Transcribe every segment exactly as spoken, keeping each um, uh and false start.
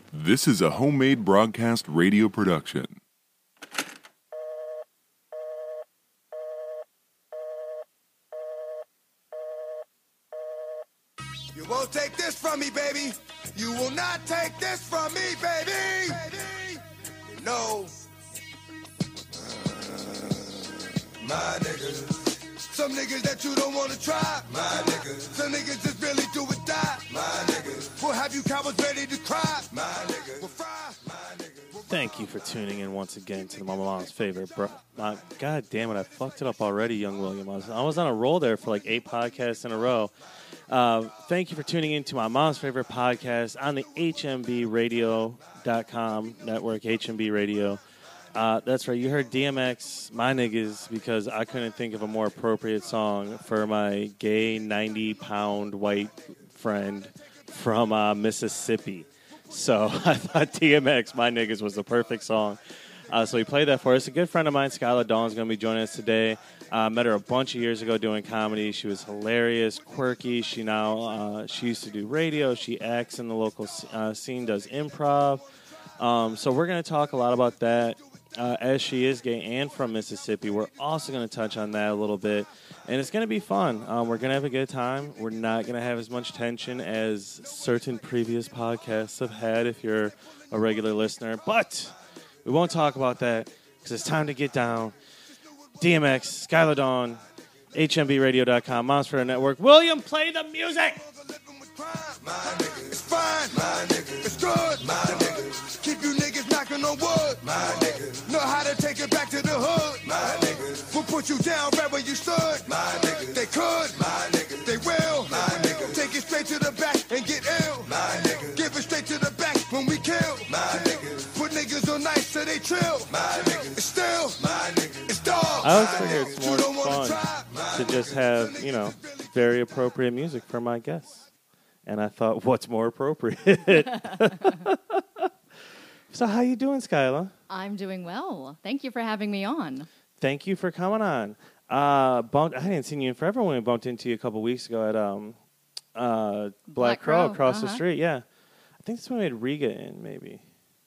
This is a homemade broadcast radio production. You won't take this from me, baby. You will not take this from me, baby. baby. No. Uh, my niggas. Some niggas that you don't want to try. My niggas. Some niggas just really do or die. My niggas. We'll have you cowards ready to cry. My niggas. We'll fry. My niggas. We'll Thank you for tuning in once again to the Mama Mom's favorite, bro. Uh, God damn it, I fucked it up already, young William. I was, I was on a roll there for like eight podcasts in a row. Uh, thank you for tuning in to my mom's favorite podcast on the H M B radio dot com network, H M B Radio. Uh, that's right, you heard D M X, My Niggas, because I couldn't think of a more appropriate song for my gay ninety-pound white friend from uh, Mississippi. So I thought D M X, My Niggas was the perfect song. Uh, so he played that for us. A good friend of mine, Skylar Dawn, is going to be joining us today. I uh, met her a bunch of years ago doing comedy. She was hilarious, quirky. She now uh, she used to do radio. She acts in the local uh, scene, does improv. Um, so we're going to talk a lot about that. Uh, as she is gay and from Mississippi, we're also going to touch on that a little bit. And it's going to be fun. Um, we're going to have a good time. We're not going to have as much tension as certain previous podcasts have had if you're a regular listener. But we won't talk about that because it's time to get down. D M X, Skylar Dawn, H M B radio dot com, Moms for the Network. William, play the music! My niggas. It's fine. My niggas. It's good. My niggas. Keep you niggas knocking on wood. My niggas. Know how to take it back to the hood. My niggas. We'll put you down right where you stood. My niggas. They could. My niggas. They will. My niggas. Take it straight to the back and get ill. My niggas. Give it straight to the back when we kill. My niggas. Put niggas on nice so they trill. My niggas. It's still. My niggas. It's dog. I always figure it's more fun to just have, you know, very appropriate music for my guests. And I thought, what's more appropriate? So how you doing, Skyla? I'm doing well. Thank you for having me on. Thank you for coming on. Uh, bumped, I hadn't seen you in forever when we bumped into you a couple weeks ago at um, uh, Black, Black Crow, Crow, across uh-huh. the street. Yeah. I think that's when we had Riga in, maybe.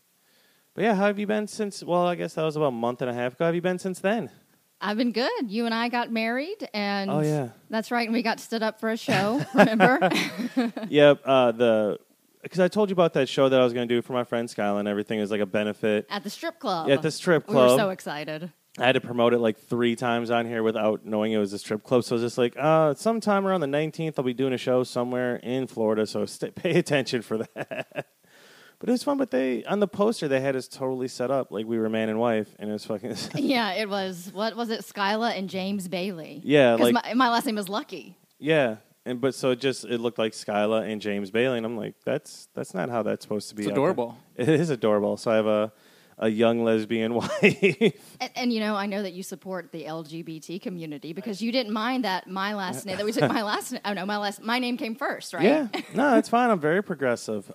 But yeah, how have you been since, well, I guess that was about a month and a half ago. How have you been since then? I've been good. You and I got married, and Oh, yeah. that's right, and we got stood up for a show, remember? Yep. Uh, the Because I told you about that show that I was going to do for my friend Skyla, and everything was like a benefit. At the strip club. Yeah, at the strip We club. were so excited. I had to promote it like three times on here without knowing it was a strip club. So I was just like, uh, sometime around the nineteenth, I'll be doing a show somewhere in Florida. So stay, pay attention for that. But it was fun. But they on the poster, they had us totally set up like we were man and wife. And it was fucking... Yeah, it was, what was it, Skyla and James Bailey? Yeah, Because like... my, my last name is Lucky. Yeah. And but so it just it looked like Skyla and James Bailey. And I'm like, that's that's not how that's supposed to be. It's out there. adorable. It is adorable. So I have a... a young lesbian wife. And, and, you know, I know that you support the L G B T community because you didn't mind that my last name, that we took my last name, oh no, my last, my name came first, right? Yeah. No, it's fine. I'm very progressive.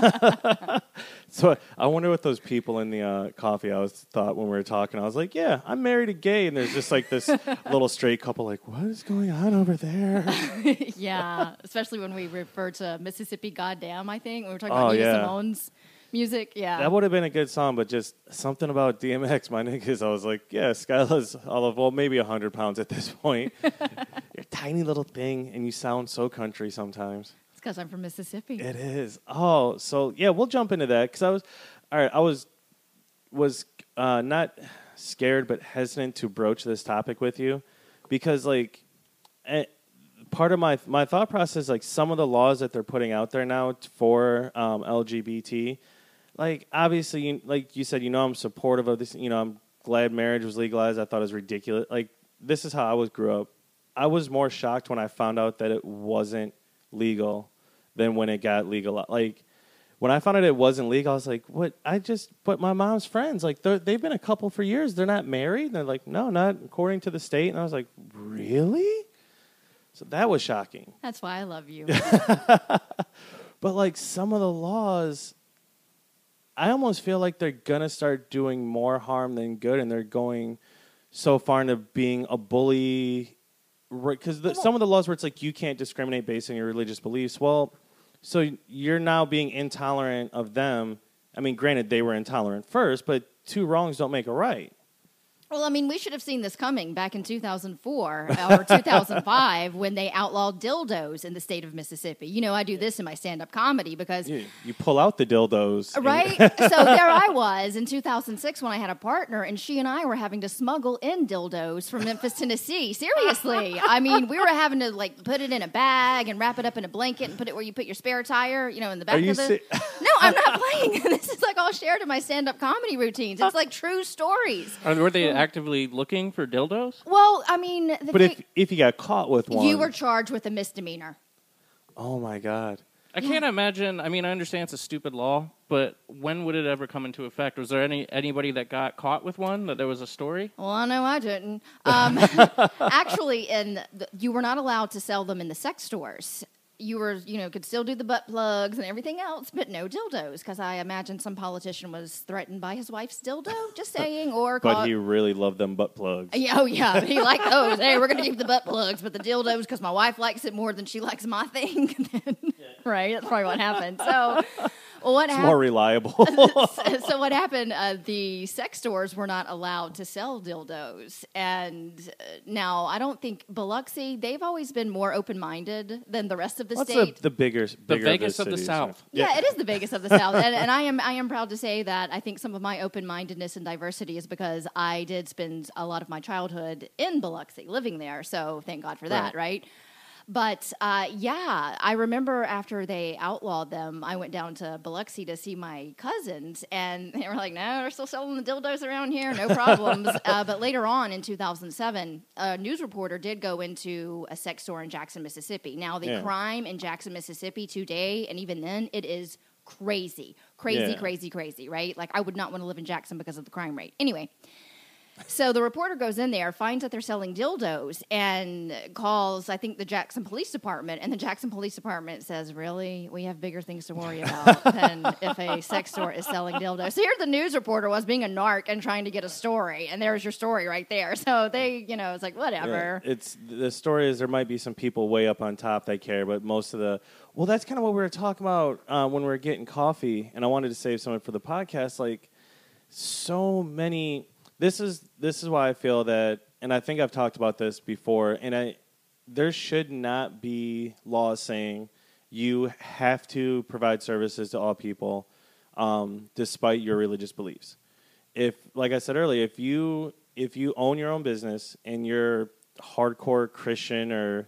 Uh, so I wonder what those people in the uh, coffee house thought when we were talking. I was like, yeah, I'm married a gay. And there's just like this little straight couple like, what is going on over there? Yeah, especially when we refer to Mississippi Goddamn, I think, when we were talking Oh, about Nina yeah. Simone's music, yeah. That would have been a good song, but just something about D M X, my niggas. I was like, yeah, Skyla's all of, well, maybe one hundred pounds at this point. You're a tiny little thing, and you sound so country sometimes. It's because I'm from Mississippi. It is. Oh, so yeah, we'll jump into that because I was, all right, I was, was uh, not scared but hesitant to broach this topic with you because like, eh, part of my my thought process, like some of the laws that they're putting out there now for um, L G B T, like obviously, you, like you said, you know, I'm supportive of this. You know, I'm glad marriage was legalized. I thought it was ridiculous. Like this is how I was grew up. I was more shocked when I found out that it wasn't legal than when it got legal. Like when I found out it wasn't legal, I was like, what? I just, but my mom's friends, like they've been a couple for years. They're not married. And they're like, no, not according to the state. And I was like, really? So that was shocking. That's why I love you. But like some of the laws, I almost feel like they're going to start doing more harm than good. And they're going so far into being a bully. Because some of the laws where it's like you can't discriminate based on your religious beliefs. Well, so you're now being intolerant of them I mean, granted, they were intolerant first, but two wrongs don't make a right. Well, I mean, we should have seen this coming back in two thousand four or two thousand five when they outlawed dildos in the state of Mississippi. You know, I do this in my stand-up comedy because... You, you pull out the dildos. Right? So there I was in two thousand six when I had a partner, and she and I were having to smuggle in dildos from Memphis, Tennessee. Seriously. I mean, we were having to, like, put it in a bag and wrap it up in a blanket and put it where you put your spare tire, you know, in the back Are you of the... si- No, I'm not playing. This is, like, all shared in my stand-up comedy routines. It's, like, true stories. Are, were they actively looking for dildos? Well, I mean... The But thing, if if you got caught with one... you were charged with a misdemeanor. Oh, my God. I can't imagine. I mean, I understand it's a stupid law, but when would it ever come into effect? Was there any anybody that got caught with one? That there was a story? Well, I know I didn't. Um, actually, in the, you were not allowed to sell them in the sex stores. You were, you know, could still do the butt plugs and everything else, but no dildos, because I imagine some politician was threatened by his wife's dildo, just saying, or But caught, he really loved them butt plugs. yeah, oh yeah, he liked those. Hey, we're gonna keep the butt plugs, but the dildos because my wife likes it more than she likes my thing. Right, that's probably what happened. So, well, what It's happened? more reliable. so, so what happened? Uh, the sex stores were not allowed to sell dildos, and uh, now I don't think Biloxi. They've always been more open-minded than the rest of the What's state. the, the bigger, The bigger Vegas of the cities, South. right? Yeah, it is the Vegas of the South, and, and I am I am proud to say that I think some of my open-mindedness and diversity is because I did spend a lot of my childhood in Biloxi, living there. So thank God for that, right? But uh, yeah, I remember after they outlawed them, I went down to Biloxi to see my cousins, and they were like, "No, they're still selling the dildos around here, no problems." uh, but later on in two thousand seven, a news reporter did go into a sex store in Jackson, Mississippi. Now, the Yeah. crime in Jackson, Mississippi today, and even then, it is crazy, crazy, Yeah. crazy, crazy, right? Like, I would not want to live in Jackson because of the crime rate. Anyway. So the reporter goes in there, finds that they're selling dildos, and calls, I think, the Jackson Police Department. And the Jackson Police Department says, really? We have bigger things to worry about than if a sex store is selling dildos. So here the news reporter was being a narc and trying to get a story. And there's your story right there. So they, you know, it's like, whatever. Yeah, it's the story is there might be some people way up on top that care, but most of the well, that's kind of what we were talking about uh, when we were getting coffee, and I wanted to save some of it for the podcast. Like, so many. This is this is why I feel that, and I think I've talked about this before, and I there should not be laws saying you have to provide services to all people, um, despite your religious beliefs. If, like I said earlier, if you if you own your own business and you're hardcore Christian or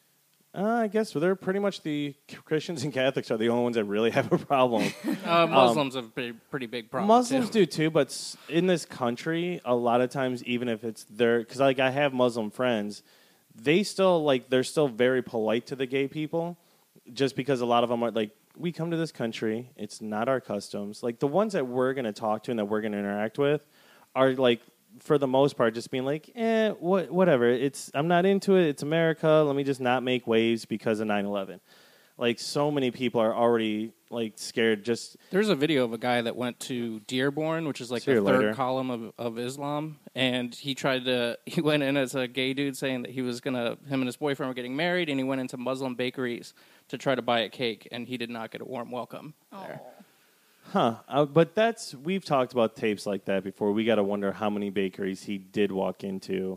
uh, I guess they're pretty much the Christians and Catholics are the only ones that really have a problem. Uh, Muslims have a pretty, pretty big problem. Muslims too. do too, but s- in this country, a lot of times, even if it's their, because like I have Muslim friends, they still like they're still very polite to the gay people, just because a lot of them are like, we come to this country, it's not our customs. Like the ones that we're going to talk to and that we're going to interact with are like, for the most part, just being like, eh, what, whatever. It's I'm not into it. It's America. Let me just not make waves because of nine eleven. Like, so many people are already, like, scared just... There's a video of a guy that went to Dearborn, which is like See the you third later. column of, of Islam, and he tried to... He went in as a gay dude saying that he was going to... Him and his boyfriend were getting married, and he went into Muslim bakeries to try to buy a cake, and he did not get a warm welcome there. Huh. Uh, but that's... We've talked about tapes like that before. We got to wonder how many bakeries he did walk into,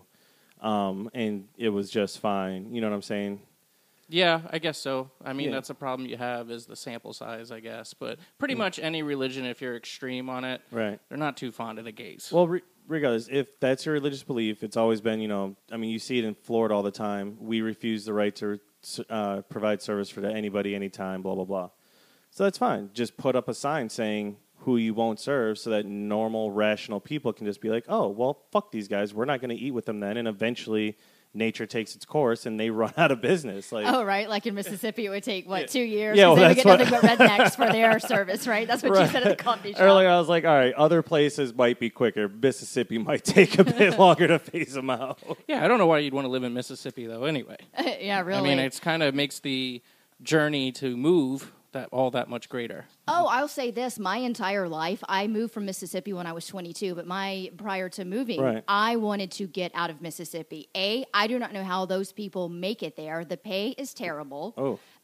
um, and it was just fine. You know what I'm saying? Yeah, I guess so. I mean, Yeah. that's a problem you have is the sample size, I guess. But pretty much any religion, if you're extreme on it, Right. they're not too fond of the gays. Well, re- regardless, if that's your religious belief, it's always been, you know, I mean, you see it in Florida all the time. We refuse the right to uh, provide service for anybody, anytime, blah, blah, blah. So that's fine. Just put up a sign saying who you won't serve so that normal, rational people can just be like, oh, well, fuck these guys. We're not going to eat with them then. And eventually nature takes its course and they run out of business. Like, Oh, right. Like in Mississippi, it would take, what, Yeah. two years? Yeah, 'Cause well, they would get that's nothing but rednecks for their service, right? That's what you Right. said at the coffee shop. Earlier, I was like, all right, other places might be quicker. Mississippi might take a bit longer to phase them out. yeah, I don't know why you'd want to live in Mississippi, though, anyway. Yeah, really. I mean, it's kind of makes the journey to move that all that much greater. Oh, I'll say this. My entire life, I moved from Mississippi when I was twenty-two, but my prior to moving, Right. I wanted to get out of Mississippi. A, I do not know how those people make it there. The pay is terrible. Oh.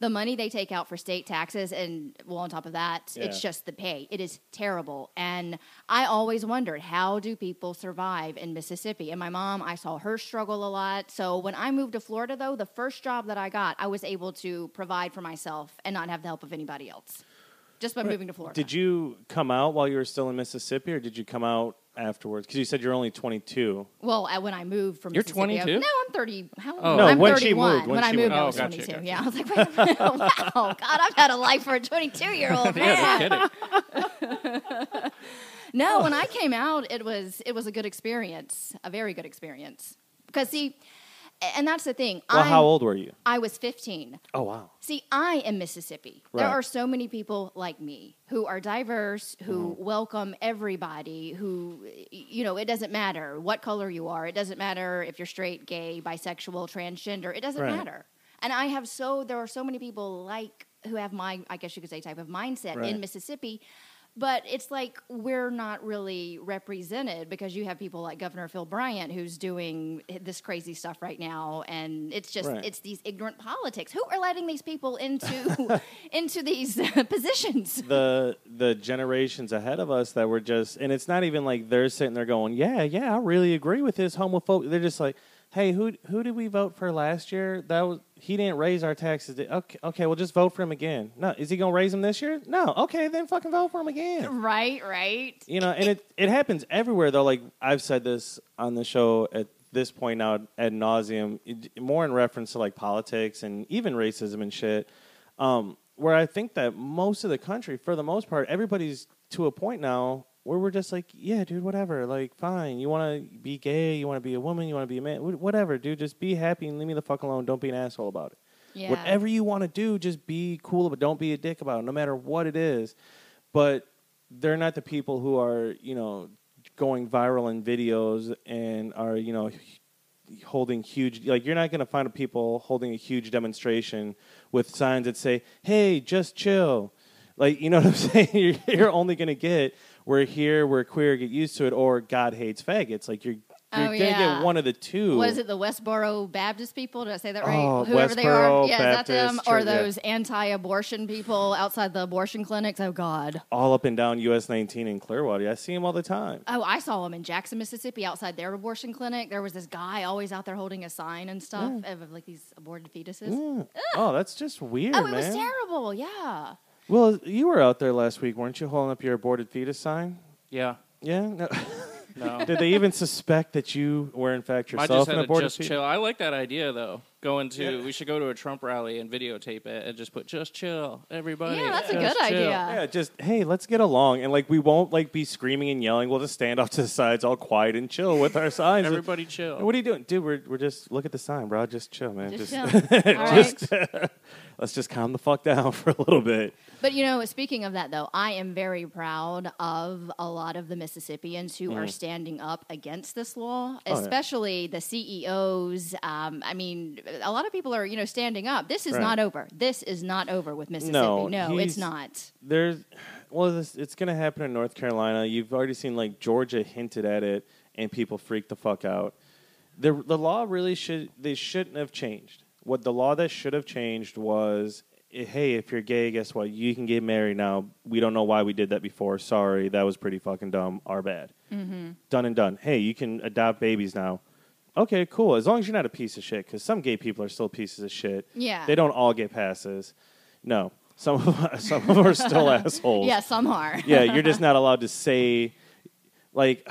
The money they take out for state taxes, and well, on top of that, Yeah. it's just the pay. It is terrible. And I always wondered, how do people survive in Mississippi? And my mom, I saw her struggle a lot. So when I moved to Florida, though, the first job that I got, I was able to provide for myself and not have the help of anybody else, just by moving to Florida. Did you come out while you were still in Mississippi, or did you come out afterwards? Because you said you're only twenty-two. Well, uh, when I moved from You're Mississippi, I- twenty-two? No, I'm thirty. How, Oh. No, I'm when she thirty-one. moved, when When I she moved, moved. I was Oh, gotcha, twenty-two. gotcha. Yeah, I was like, wait a minute. Wow, God, I've had a life for a twenty-two-year-old Yeah, man. no kidding. No, when I came out, it was it was a good experience, a very good experience. Because see, and that's the thing. Well, I'm, how old were you? I was fifteen. Oh, wow. See, I am Mississippi. There Right. are so many people like me who are diverse, who Mm-hmm. welcome everybody, who, you know, it doesn't matter what color you are. It doesn't matter if you're straight, gay, bisexual, transgender. It doesn't Right. matter. And I have so, there are so many people like, who have my, I guess you could say, type of mindset Right. in Mississippi. But it's like we're not really represented because you have people like Governor Phil Bryant who's doing this crazy stuff right now, and it's just Right. it's these ignorant politics. Who are letting these people into into these uh, positions? the the generations ahead of us that were just, and it's not even like they're sitting there going, yeah, yeah, I really agree with this homophobic. They're just like, hey, who who did we vote for last year? That was he didn't raise our taxes. Okay, okay, well just vote for him again. No, is he gonna raise them this year? No, okay, then fucking vote for him again. Right, right. You know, and it it happens everywhere though. Like I've said this on the show at this point now ad nauseum, it- more in reference to like politics and even racism and shit. Um, where I think that most of the country, for the most part, everybody's to a point now where we're just like, yeah, dude, whatever. Like, fine. You want to be gay? You want to be a woman? You want to be a man? Wh- Whatever, dude. Just be happy and leave me the fuck alone. Don't be an asshole about it. Yeah. Whatever you want to do, just be cool, but don't be a dick about it, no matter what it is. But they're not the people who are, you know, going viral in videos and are, you know, holding huge, like you're not going to find people holding a huge demonstration with signs that say, hey, just chill. Like, you know what I'm saying? You're, you're only going to get, we're here, we're queer, get used to it, or God hates faggots. Like, you're, you're Oh, going to yeah. get one of the two. What is it, the Westboro Baptist people? Did I say that right? Oh, Whoever they Westboro are. Yeah, is that them? Baptist Or Church, yeah. those anti-abortion people outside the abortion clinics? Oh, God. All up and down U S nineteen in Clearwater. I see them all the time. Oh, I saw them in Jackson, Mississippi, outside their abortion clinic. There was this guy always out there holding a sign and stuff of like these aborted fetuses. Yeah. Oh, that's just weird, Oh, it man. was terrible. Yeah. Well, you were out there last week, weren't you, holding up your aborted fetus sign? Yeah. Yeah? No. No. Did they even suspect that you were, in fact, I yourself just an had to aborted just fetus? chill. I like that idea though. Going to Yeah. we should go to a Trump rally and videotape it and just put just chill, everybody. Yeah, that's a just good chill. idea. Yeah, just, hey, let's get along. And, like, we won't, like, be screaming and yelling. We'll just stand off to the sides all quiet and chill with our signs. Everybody chill. What are you doing? Dude, we're, we're just, look at the sign, bro. Just chill, man. Just Just, chill. All right. just let's just calm the fuck down for a little bit. But, you know, speaking of that, though, I am very proud of a lot of the Mississippians who are standing up against this law, Mm. Oh, yeah. especially the C E Os. Um, I mean, a lot of people are, you know, standing up. This is Right. not over. This is not over with Mississippi. No, No, he's- it's not. There's, well, this, it's going to happen in North Carolina. You've already seen, like, Georgia hinted at it, and people freak the fuck out. The the law really should, they shouldn't have changed. What the law that should have changed was, eh, hey, if you're gay, guess what? You can get married now. We don't know why we did that before. Sorry, that was pretty fucking dumb. Our bad. Mm-hmm. Done and done. Hey, you can adopt babies now. Okay, cool. As long as you're not a piece of shit, because some gay people are still pieces of shit. Yeah. They don't all get passes. No. Some of, some of them are still assholes. Yeah, some are. Yeah, you're just not allowed to say, like,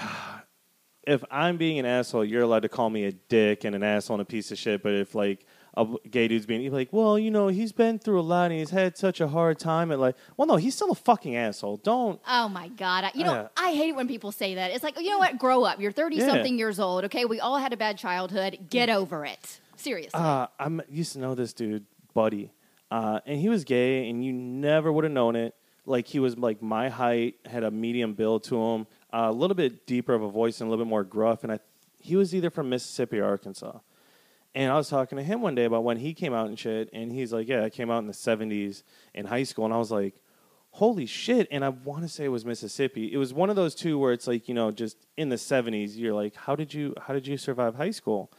if I'm being an asshole, you're allowed to call me a dick and an asshole and a piece of shit. But if, like, a gay dude's being you're like, well, you know, he's been through a lot and he's had such a hard time. And, like, well, no, he's still a fucking asshole. Don't. Oh my God! I, you know, Yeah. I hate it when people say that. It's like, you know what? Grow up. You're thirty something years old. Okay, we all had a bad childhood. Get over it. Seriously. Uh, I used to know this dude, Buddy, uh, and he was gay, and you never would have known it. Like, he was like my height, had a medium build to him, uh, a little bit deeper of a voice and a little bit more gruff. And I, he was either from Mississippi or Arkansas. And I was talking to him one day about when he came out and shit, and he's like, "Yeah, I came out in the seventies in high school," and I was like, "Holy shit!" And I want to say it was Mississippi. It was one of those two where it's like, you know, just in the seventies, you're like, "How did you, how did you survive high school?"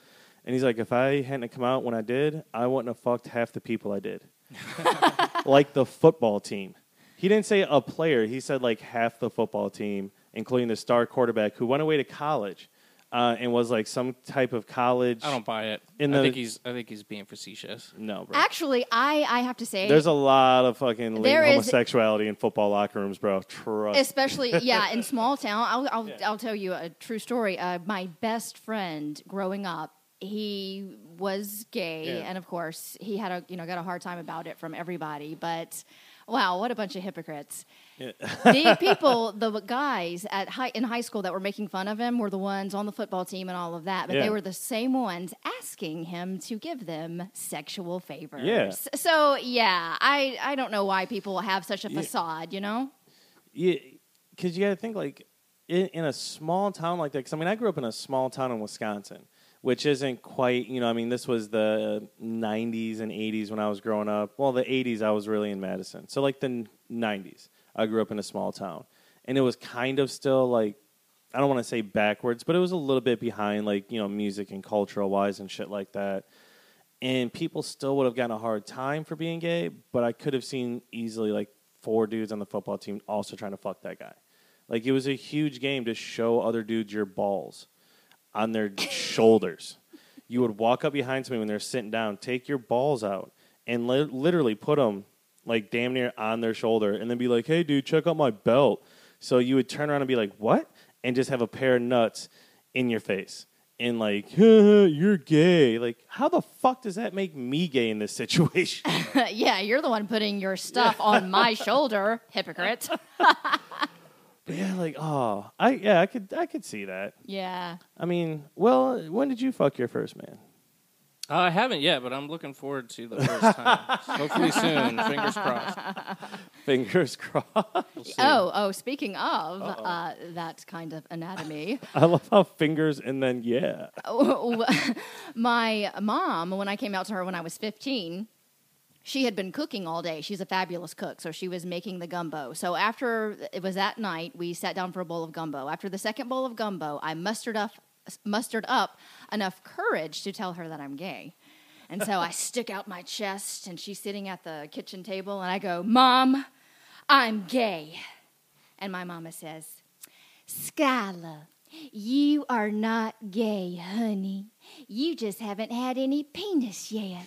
And he's like, if I hadn't come out when I did, I wouldn't have fucked half the people I did. Like the football team. He didn't say a player. He said like half the football team, including the star quarterback who went away to college uh, and was like some type of college. I don't buy it. In I the- think he's I think he's being facetious. No, bro. Actually, I, I have to say, There's a lot of fucking latent There is- homosexuality in football locker rooms, bro. Trust. especially yeah, in small town. I'll I'll, I'll tell you a true story. Uh, my best friend growing up, he was gay, Yeah. and of course, he had a you know got a hard time about it from everybody. But wow, what a bunch of hypocrites! Yeah. The people, the guys at high, in high school that were making fun of him were the ones on the football team and all of that. But Yeah. they were the same ones asking him to give them sexual favors. Yeah. So yeah, I I don't know why people have such a Yeah. facade. You know. Yeah, because you got to think like in, in a small town like that. Because I mean, I grew up in a small town in Wisconsin, which isn't quite. You know, I mean, this was the nineties and eighties when I was growing up. Well, the eighties I was really in Madison, so like the nineties, I grew up in a small town, and it was kind of still like I don't want to say backwards, but it was a little bit behind, like you know, music and cultural wise and shit like that. And people still would have gotten a hard time for being gay, but I could have seen easily like four dudes on the football team also trying to fuck that guy. Like it was a huge game to show other dudes your balls on their shoulders. You would walk up behind somebody when they're sitting down, take your balls out, and li- literally put them like damn near on their shoulder, and then be like, "Hey, dude, check out my belt." So you would turn around and be like, "What?" and just have a pair of nuts in your face. And like, you're gay. Like, how the fuck does that make me gay in this situation? Yeah, you're the one putting your stuff on my shoulder, hypocrite. But yeah, like, oh, I yeah, I could I could see that. Yeah. I mean, well, when did you fuck your first man? Uh, I haven't yet, but I'm looking forward to the first time. Hopefully soon. Fingers crossed. Fingers crossed. We'll see. Oh, oh. Speaking of uh, that kind of anatomy, I love how fingers and then yeah. my mom, when I came out to her when I was fifteen, she had been cooking all day. She's a fabulous cook, so she was making the gumbo. So after it was that night, we sat down for a bowl of gumbo. After the second bowl of gumbo, I mustered up mustered up enough courage to tell her that I'm gay. And so I stick out my chest, and she's sitting at the kitchen table, and I go, "Mom, I'm gay." And my mama says, "Skyla, you are not gay, honey. You just haven't had any penis yet.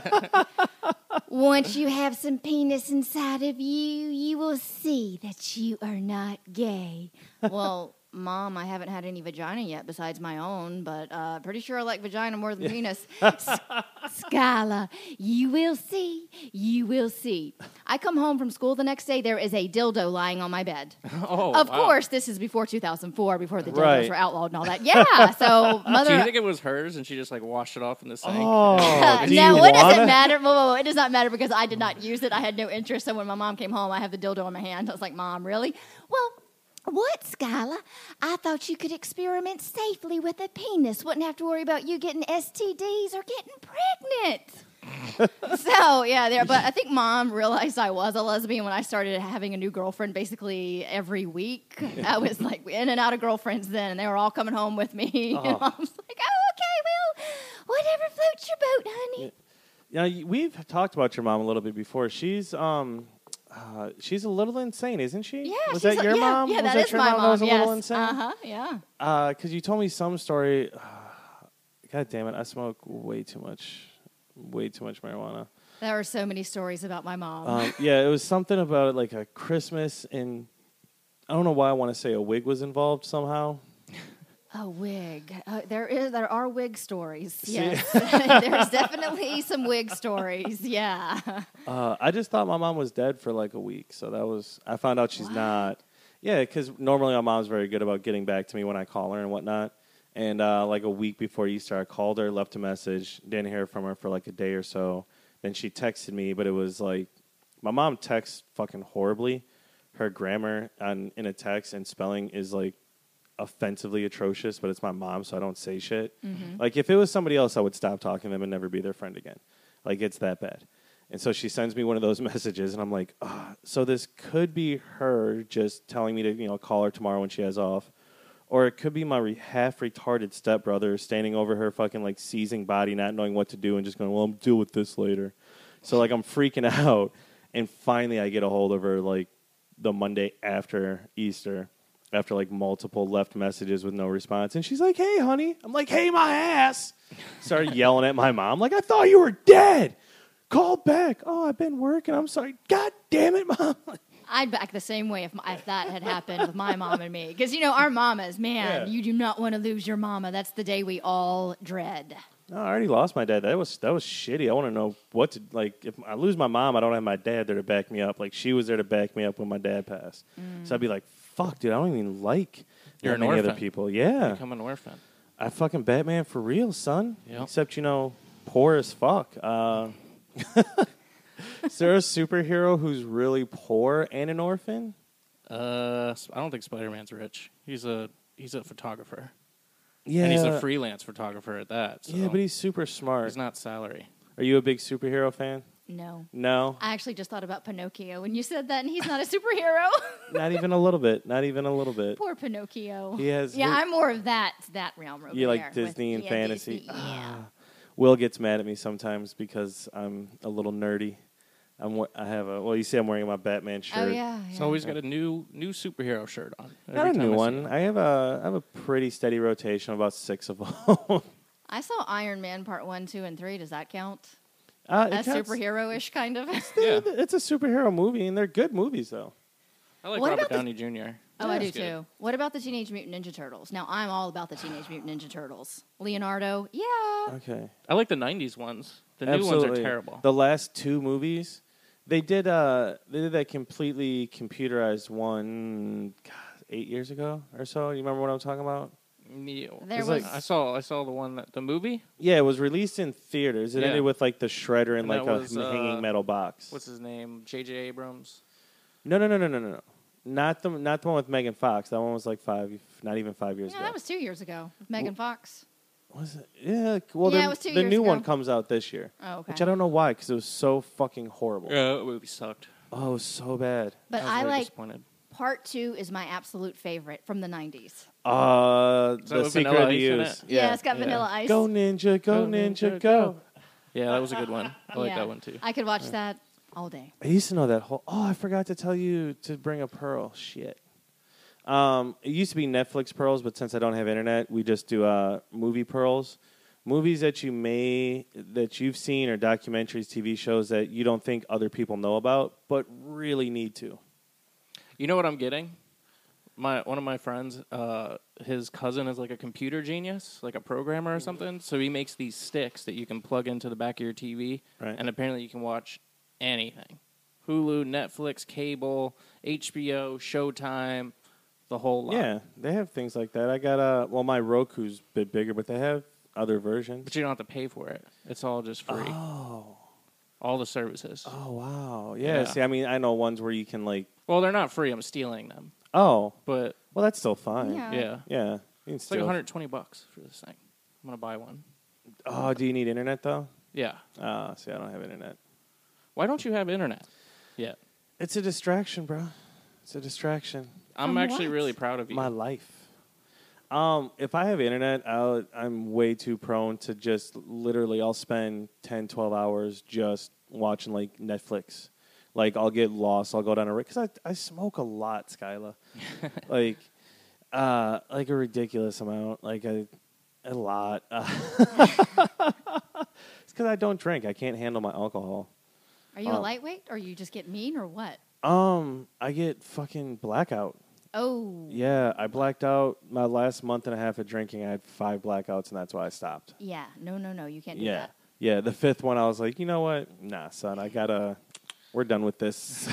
Once you have some penis inside of you, you will see that you are not gay." Well, Mom, I haven't had any vagina yet besides my own, but uh, pretty sure I like vagina more than penis. S- Skyla, you will see. You will see. I come home from school the next day. There is a dildo lying on my bed. Oh, Of wow. course, this is before two thousand four, before the dildos Right. were outlawed and all that. Yeah, so mother. Do you think it was hers and she just like washed it off in the sink? Oh, Uh, do no, you it doesn't wanna? matter. Whoa, whoa, whoa. It does not matter because I did not use it. I had no interest. So when my mom came home, I have the dildo in my hand. I was like, "Mom, really?" Well, what, Skyla? I thought you could experiment safely with a penis. Wouldn't have to worry about you getting S T Ds or getting pregnant. So, yeah, there. But I think Mom realized I was a lesbian when I started having a new girlfriend basically every week. I was like in and out of girlfriends then, and they were all coming home with me. Oh. And Mom's like, "Oh, okay, well, whatever floats your boat, honey." Yeah, y- we've talked about your mom a little bit before. She's um, uh, she's a little insane, isn't she? Yeah, was she's that a- your yeah, mom? Yeah, was that that is your my mom mom. that was a yes. little insane? Uh huh. Yeah. Because you told me some story. God damn it! I smoke way too much, way too much marijuana. There are so many stories about my mom. Um, yeah, it was something about like a Christmas, and I don't know why I want to say a wig was involved somehow. A wig. Uh, there is. There are wig stories. See- Yes, there's definitely some wig stories. Yeah. Uh, I just thought my mom was dead for like a week, so that was. I found out she's not. Yeah, because normally my mom's very good about getting back to me when I call her and whatnot. And uh, like a week before Easter, I called her, left a message, didn't hear from her for like a day or so. Then she texted me, but it was like my mom texts fucking horribly. Her grammar on in a text and spelling is like offensively atrocious, but it's my mom, so I don't say shit. Mm-hmm. Like if it was somebody else, I would stop talking to them and never be their friend again. Like it's that bad. And so she sends me one of those messages, and I'm like, oh, so this could be her just telling me to, you know, call her tomorrow when she has off, Or it could be my re- half-retarded stepbrother standing over her fucking, like, seizing body, not knowing what to do, and just going, well, I'll deal with this later. So, like, I'm freaking out, and finally I get a hold of her, like, the Monday after Easter, after, like, multiple left messages with no response. And she's like, hey, honey. I'm like, hey, my ass. Started yelling at my mom, like, I thought you were dead. Call back. Oh, I've been working. I'm sorry. God damn it, Mom. I'd back the same way if, if that had happened with my mom and me. Because, you know, our mamas, man, Yeah. you do not want to lose your mama. That's the day we all dread. No, I already lost my dad. That was that was shitty. I want to know what to, like, if I lose my mom, I don't have my dad there to back me up. Like, she was there to back me up when my dad passed. Mm. So I'd be like, fuck, dude, I don't even like You're that an many other orphan. people. Yeah. Become an orphan. I fucking Batman for real, son. Yep. Except, you know, poor as fuck. Uh, is there a superhero who's really poor and an orphan? Uh, I don't think Spider-Man's rich. He's a he's a photographer, Yeah. and he's a freelance photographer at that. So yeah, but he's super smart. he's not salary. Are you a big superhero fan? No. No. I actually just thought about Pinocchio when you said that, and he's not a superhero. Not even a little bit. Not even a little bit. Poor Pinocchio. He has- Yeah, he- I'm more of that that realm over You like there with- Disney and yeah, fantasy? Disney, yeah. Ah. Will gets mad at me sometimes because I'm a little nerdy. I'm. we- I have a. Well, you see, I'm wearing my Batman shirt. Oh yeah. He's yeah. always got a new new superhero shirt on. Not every a time new I see one. him. I have a. I have a pretty steady rotation, about six of them. I saw Iron Man Part One, Two, and Three. Does that count? uh, it That's counts- superhero-ish, kind of. Yeah, It's a superhero movie, and they're good movies, though. I like What Robert about the- Downey Junior Oh, I do He's good. too. What about the Teenage Mutant Ninja Turtles? Now, I'm all about the Teenage Mutant Ninja Turtles. Leonardo, yeah. Okay. I like the nineties ones. The new Absolutely. ones are terrible. The last two movies, they did. Uh, they did that completely computerized one. God, eight years ago or so. You remember what I'm talking about? Yeah. There It's was. like- I saw I saw the one that the movie. Yeah, it was released in theaters. It Yeah. ended with like the shredder in And like that a was, hanging uh, metal box. What's his name? J J Abrams. No, no, no, no, no, no, no. Not the not the one with Megan Fox. That one was like five, not even five years yeah, ago. that was two years ago with Megan Fox. Was it? Yeah. Well, Yeah, the, it was two the years new one ago. comes out this year, Oh, okay. which I don't know why because it was so fucking horrible. Yeah, that movie sucked. Oh, it was so bad. But I was I very like disappointed. Part Two is my absolute favorite from the nineties. Uh, So the with secret Vanilla of Ice in use. it? Yeah, it's got Yeah. Vanilla Ice. Go ninja, go, Go ninja, ninja, go. Yeah, that was a good one. I like Yeah. that one too. I could watch that all day. I used to know that whole. Oh, I forgot to tell you to bring a pearl. Shit. Um, it used to be Netflix pearls, but since I don't have internet, we just do uh, movie pearls. Movies that you may that you've seen or documentaries, T V shows that you don't think other people know about, but really need to. You know what I'm getting? My one of my friends, uh, his cousin is like a computer genius, like a programmer or something. So he makes these sticks that you can plug into the back of your T V, Right. and apparently you can watch anything: Hulu, Netflix, cable, H B O, Showtime, the whole lot. Yeah, they have things like that. I got a well, my Roku's a bit bigger, but they have other versions. But you don't have to pay for it. It's all just free. Oh, All the services. oh wow, yeah, Yeah. See, I mean, I know ones where you can like. Well, they're not free. I'm stealing them. Oh, But well, that's still fine. Yeah. yeah, Yeah, you can it's like still- one hundred twenty bucks for this thing. I'm gonna buy one. Oh, do you need internet though? Yeah. Ah, see, I don't have internet. Why don't you have internet yet? It's a distraction, bro. It's a distraction. I'm From actually what? really proud of you. My life. Um, if I have internet, I'll, I'm way too prone to just literally. I'll spend ten, twelve hours just watching like Netflix. Like I'll get lost. I'll go down a because I I smoke a lot, Skyla. like, uh, like a ridiculous amount. Like a a lot. Uh, it's because I don't drink. I can't handle my alcohol. Are you a Oh. lightweight, or you just get mean, or what? Um, I get fucking blackout. Oh, Yeah, I blacked out my last month and a half of drinking. I had five blackouts, and that's why I stopped. yeah. No, no, no. You can't do Yeah, that. yeah. The fifth one, I was like, you know what? Nah, son, I gotta. We're done with this.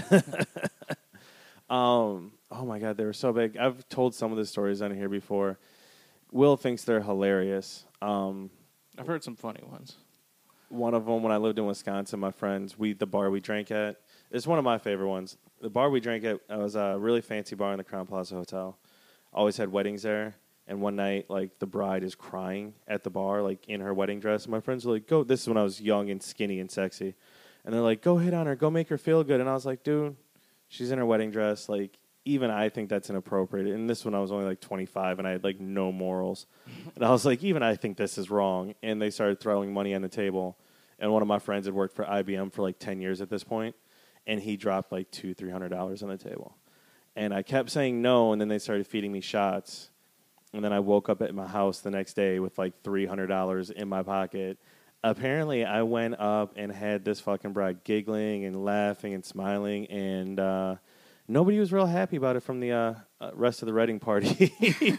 um. Oh my God, they were so big. I've told some of the stories on here before. Will thinks they're hilarious. Um, I've heard some funny ones. one of them when I lived in Wisconsin, my friends, we the bar we drank at. It's one of my favorite ones. The bar we drank at uh, was a really fancy bar in the Crown Plaza Hotel. Always had weddings there. And one night, like, the bride is crying at the bar, like, in her wedding dress. And my friends were like, go. This is when I was young and skinny and sexy. And they're like, go hit on her. Go make her feel good. And I was like, dude, she's in her wedding dress. Like, even I think that's inappropriate. And this one I was only like twenty-five and I had like no morals. And I was like, even I think this is wrong. And they started throwing money on the table. And one of my friends had worked for I B M for like ten years at this point, and he dropped like two, three hundred dollars on the table. And I kept saying no, and then they started feeding me shots. And then I woke up at my house the next day with like three hundred dollars in my pocket. Apparently, I went up and had this fucking bride giggling and laughing and smiling, and uh, nobody was real happy about it from the uh, uh, rest of the wedding party.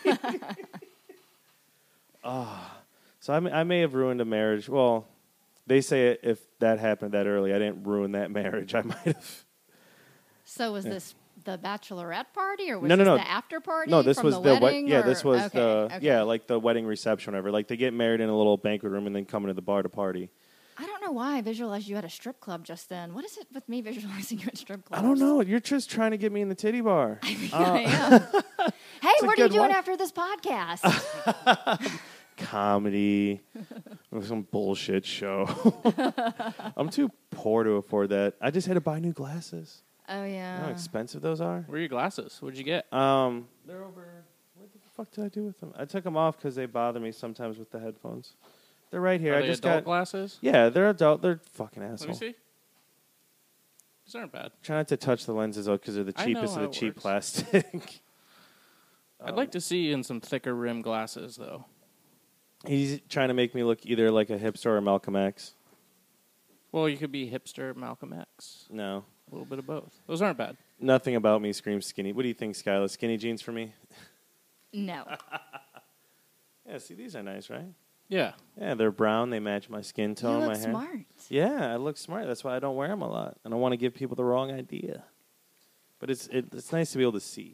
oh, so I may, I may have ruined a marriage. Well, they say if that happened that early, I didn't ruin that marriage. I might have. So was yeah. this the bachelorette party, or was no, no, this no. the after party? No, this from was the, the wedding. We- yeah, or? this was okay, the okay. yeah, like the wedding reception, or whatever. Like they get married in a little banquet room and then come into the bar to party. I don't know why I visualized you at a strip club just then. What is it with me visualizing you at strip clubs? I don't know. You're just trying to get me in the titty bar. I mean, uh, I am. Hey, a what are you good doing wife. after this podcast? Comedy, or some bullshit show. I'm too poor to afford that. I just had to buy new glasses. Oh You yeah. know how expensive those are? Where are your glasses? What'd you get? Um, they're over. What the fuck did I do with them? I took them off because they bother me sometimes with the headphones. They're right here. Are I they just adult got glasses? Yeah, they're adult. They're fucking Let me assholes. see. These aren't bad. Try not to touch the lenses though, because they're the I cheapest know of the how cheap it works. plastic. I'd like to see you in some thicker rim glasses, though. He's trying to make me look either like a hipster or Malcolm X. Well, you could be hipster Malcolm X. No, A little bit of both. Those aren't bad. nothing about me screams skinny. What do you think, Skylar? Skinny jeans for me? No. Yeah, see, these are nice, right? Yeah. Yeah, they're brown. They match my skin You tone, look my hair. smart. Yeah, I look smart. That's why I don't wear them a lot. I don't want to give people the wrong idea. But it's it, it's nice to be able to see.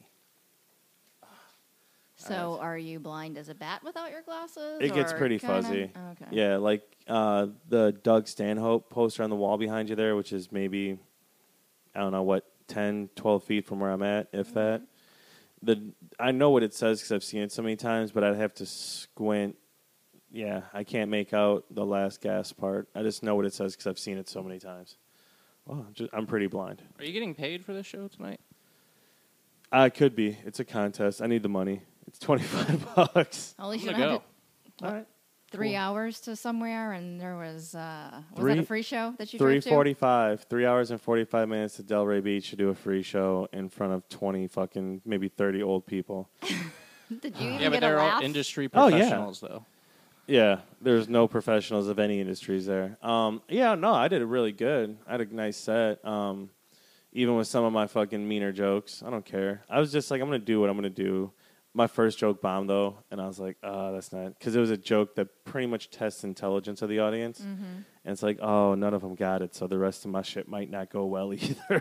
So, are you blind as a bat without your glasses? It gets or pretty kinda? fuzzy. Okay. Yeah, like uh, the Doug Stanhope poster on the wall behind you there, which is maybe, I don't know, what, ten, twelve feet from where I'm at, if Mm-hmm. that. The I know what it says because I've seen it so many times, but I'd have to squint. Yeah, I can't make out the last gas part. I just know what it says because I've seen it so many times. Well, I'm, just, I'm pretty blind. Are you getting paid for this show tonight? I could be. It's a contest. I need the money. It's twenty-five bucks. At least I'm you gonna don't have go. to All right. three Cool. hours to somewhere, and there was uh, was Three- that a free show that you Three drove to? forty-five, three hours and forty-five minutes to Delray Beach to do a free show in front of twenty fucking maybe thirty old people. Did you even Yeah, but get a they're all laugh? industry Oh, yeah. professionals, though. Yeah, there's no professionals of any industries there. Um, yeah, no, I did it really good. I had a nice set. Um, even with some of my fucking meaner jokes, I don't care. I was just like, I'm gonna do what I'm gonna do. My first joke bombed though, and I was like, oh, that's not, because it was a joke that pretty much tests intelligence of the audience, Mm-hmm. and it's like, oh, none of them got it, so the rest of my shit might not go well either.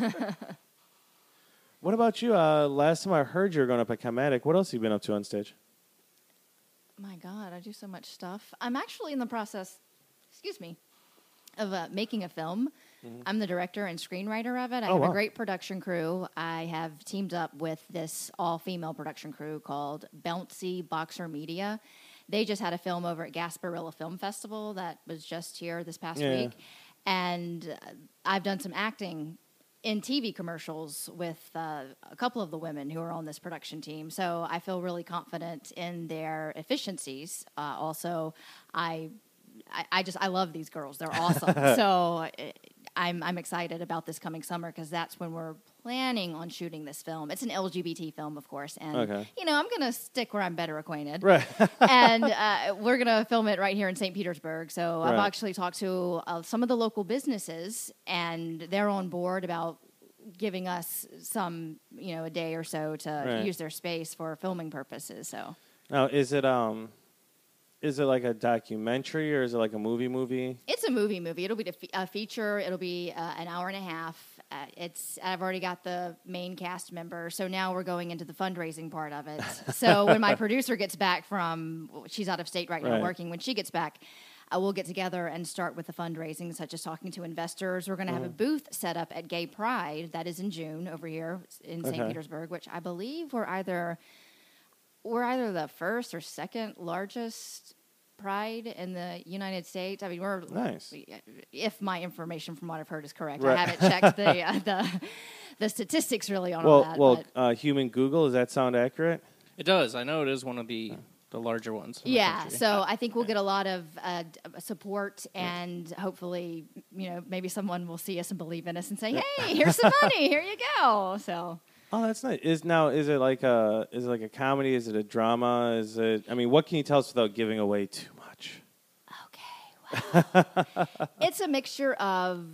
What about you? Uh, last time I heard you were going up at Chematic. What else have you been up to on stage? My God, I do so much stuff. I'm actually in the process, excuse me, of uh, making a film. I'm the director and screenwriter of it. I Oh, have wow. a great production crew. I have teamed up with this all-female production crew called Bouncy Boxer Media. They just had a film over at Gasparilla Film Festival that was just here this past Yeah. week. And uh, I've done some acting in T V commercials with uh, a couple of the women who are on this production team. So I feel really confident in their efficiencies. Uh, also, I, I, I just I love these girls. They're awesome. so uh, I'm I'm excited about this coming summer because that's when we're planning on shooting this film. It's an L G B T film, of course, and Okay. you know I'm gonna stick where I'm better acquainted Right. and uh, we're going to film it right here in Saint Petersburg. So I've Right. actually talked to uh, some of the local businesses, and they're on board about giving us some, you know, a day or so to Right. use their space for filming purposes. So Now, is it um, is it like a documentary or is it like a movie movie? it's a movie movie. It'll be a fe- a feature. It'll be uh, an hour and a half. Uh, it's I've already got the main cast member, so now we're going into the fundraising part of it. So when my producer gets back from, she's out of state right now Right. working. When she gets back, uh, we'll get together and start with the fundraising, such as talking to investors. We're going to have a booth set up at Gay Pride. That is in June over here in Saint Okay. Petersburg, which I believe we're either we're either the first or second largest Pride in the United States. I mean, we're Nice. if my information from what I've heard is correct. Right. I haven't checked the uh, the the statistics really on all Well, that. well, but uh, human Google. Does that sound accurate? It does. I know it is one of the the larger ones. in the yeah, country. so I think we'll get a lot of uh, d- support, and hopefully, you know, maybe someone will see us and believe in us and say, "Hey, here's some money. Here you go." So. Oh, that's nice. Is now is it like a is it like a comedy? Is it a drama? Is it? I mean, what can you tell us without giving away too much? Okay, well, it's a mixture of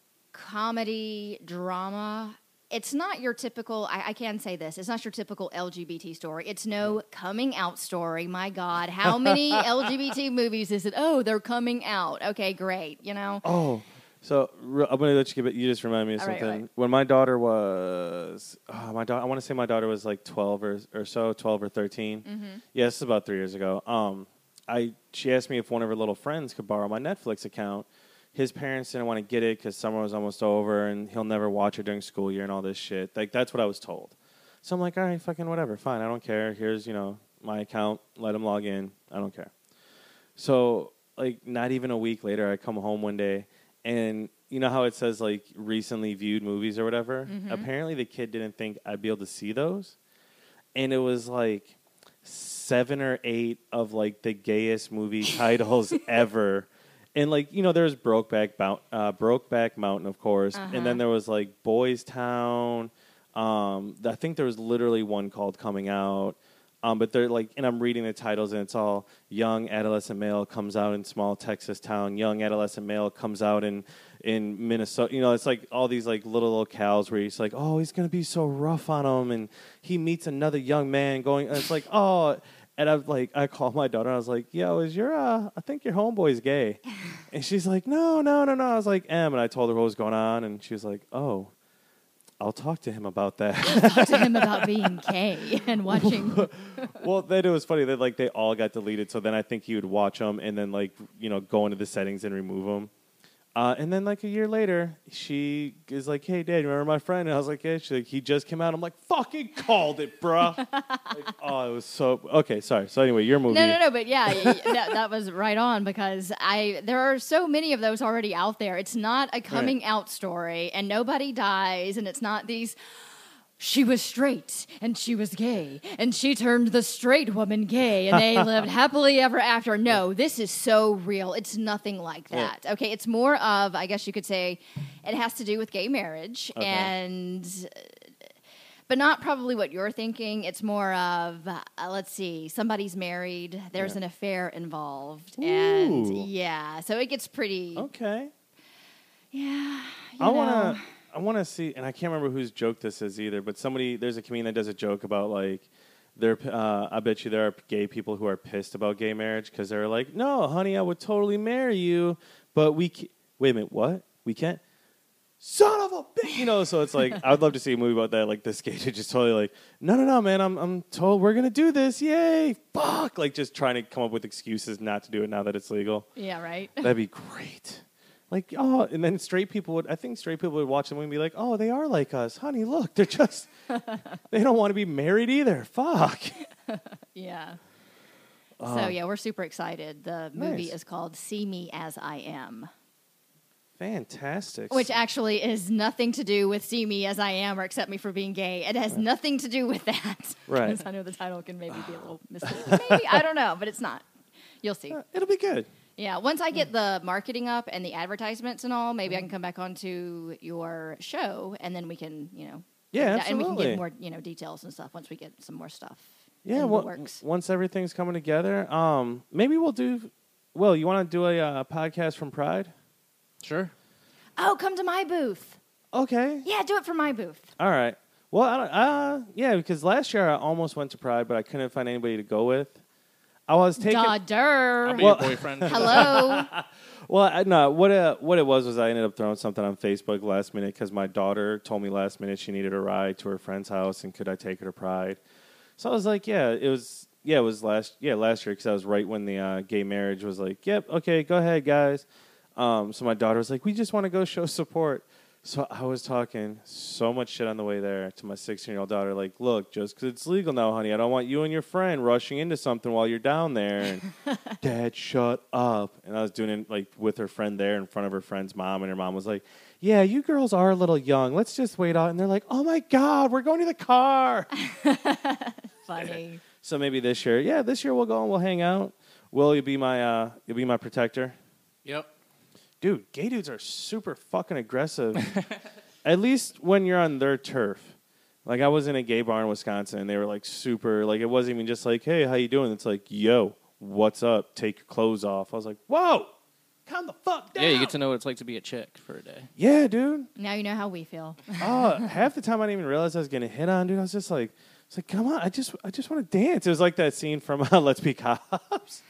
comedy, drama. It's not your typical, I, I can say this, it's not your typical L G B T story. It's no coming out story. My God, how many L G B T movies is it? Oh, they're coming out. Okay, great, you know? Oh, so re- I'm gonna let you give it. You just remind me of All right, something. right. When my daughter was, oh, my daughter, I want to say my daughter was like twelve or or so, twelve or thirteen. Mm-hmm. Yeah, this is about three years ago. Um, I she asked me if one of her little friends could borrow my Netflix account. His parents didn't want to get it because summer was almost over and he'll never watch it during school year and all this shit. Like, that's what I was told. So I'm like, all right, fucking whatever. Fine, I don't care. Here's, you know, my account. Let him log in. I don't care. So, like, not even a week later, I come home one day and you know how it says, like, recently viewed movies or whatever? Mm-hmm. Apparently the kid didn't think I'd be able to see those. And it was, like, seven or eight of, like, the gayest movie titles ever. And, like, you know, there was Brokeback, Mount, uh, Brokeback Mountain, of course. Uh-huh. And then there was, like, Boys Town. Um, I think there was literally one called Coming Out. Um, but they're, like, and I'm reading the titles, and it's all young adolescent male comes out in small Texas town. Young adolescent male comes out in, in Minnesota. You know, it's, like, all these, like, little locales where he's like, oh, he's going to be so rough on him. And he meets another young man going, and it's like, oh... And I was like, I called my daughter. I was like, "Yo, is your? Uh, I think your homeboy's gay." And she's like, "No, no, no, no." I was like, "Em," and I told her what was going on, and she was like, "Oh, I'll talk to him about that." Talk to him about being gay and watching. Well, then it was funny that like they all got deleted. So then I think he would watch them and then like you know go into the settings and remove them. Uh, and then, like, a year later, she is like, hey, Dad, remember my friend? And I was like, yeah. She's like, he just came out. I'm like, fucking called it, bruh. Like, oh, it was so... Okay, sorry. So, anyway, your movie... No, no, no, but yeah, y- y- that, that was right on because I there are so many of those already out there. It's not a coming Right. out story, and nobody dies, and it's not these... She was straight, and she was gay, and she turned the straight woman gay, and they lived happily ever after. No, this is so real. It's nothing like Yeah. that. Okay, it's more of, I guess you could say, it has to do with gay marriage, Okay. and... But not probably what you're thinking. It's more of, uh, let's see, somebody's married, there's Yeah. an affair involved, and Ooh. yeah, so it gets pretty, Okay. yeah, you I know. want to... I want to see, and I can't remember whose joke this is either, but somebody, there's a comedian that does a joke about, like, there. Uh, I bet you there are gay people who are pissed about gay marriage because they're like, no, honey, I would totally marry you, but we ca- wait a minute, what? We can't? Son of a bitch! You know, so it's like, I would love to see a movie about that, like, this gay dude just totally like, no, no, no, man, I'm, I'm told we're going to do this, yay, fuck! Like, just trying to come up with excuses not to do it now that it's legal. Yeah, right. That'd be great. Like, oh, and then straight people would, I think straight people would watch them and be like, oh, they are like us. Honey, look, they're just, they don't want to be married either. Fuck. Yeah. Uh, so yeah, we're super excited. The movie nice. is called "See Me as I Am," Fantastic. which actually is nothing to do with "See Me as I Am" or "Accept Me for Being Gay." It has nothing to do with that. Right. 'Cause I know the title can maybe be a little misleading. Maybe I don't know, but it's not. You'll see. Uh, it'll be good. Yeah, once I get the marketing up and the advertisements and all, maybe I can come back onto your show, and then we can, you know, Yeah, and we can absolutely. give more, you know, details and stuff once we get some more stuff. Yeah, in the well, works. once everything's coming together, um, maybe we'll do, Will, you want to do a uh, podcast from Pride? Sure. Oh, come to my booth. Okay. Yeah, do it for my booth. All right. Well, I don't, uh, yeah, because last year I almost went to Pride, but I couldn't find anybody to go with. I was taking... Da der. I'll be Well- your boyfriend. Hello. Well, I, no, what uh, what it was was I ended up throwing something on Facebook last minute because my daughter told me last minute she needed a ride to her friend's house and could I take her to Pride. So I was like, yeah, it was yeah, it was last yeah last year because I was right when the uh, gay marriage was like, yep, okay, go ahead, guys. Um, so my daughter was like, we just want to go show support. So I was talking so much shit on the way there to my sixteen-year-old daughter. Like, look, just because it's legal now, honey, I don't want you and your friend rushing into something while you're down there. And Dad, shut up. And I was doing it like with her friend there in front of her friend's mom, and her mom was like, yeah, you girls are a little young. Let's just wait out. And they're like, oh my God, we're going to the car. Funny. So maybe this year, yeah, this year we'll go and we'll hang out. Will you be my uh, you'll be my protector? Yep. Dude, gay dudes are super fucking aggressive. At least when you're on their turf. Like, I was in a gay bar in Wisconsin, and they were, like, super, like, it wasn't even just like, hey, how you doing? It's like, yo, what's up? Take your clothes off. I was like, whoa, calm the fuck down. Yeah, you get to know what it's like to be a chick for a day. Yeah, dude. Now you know how we feel. Oh, half the time I didn't even realize I was getting hit on, dude. I was just like, it's like, come on, I just I just want to dance. It was like that scene from uh, Let's Be Cops.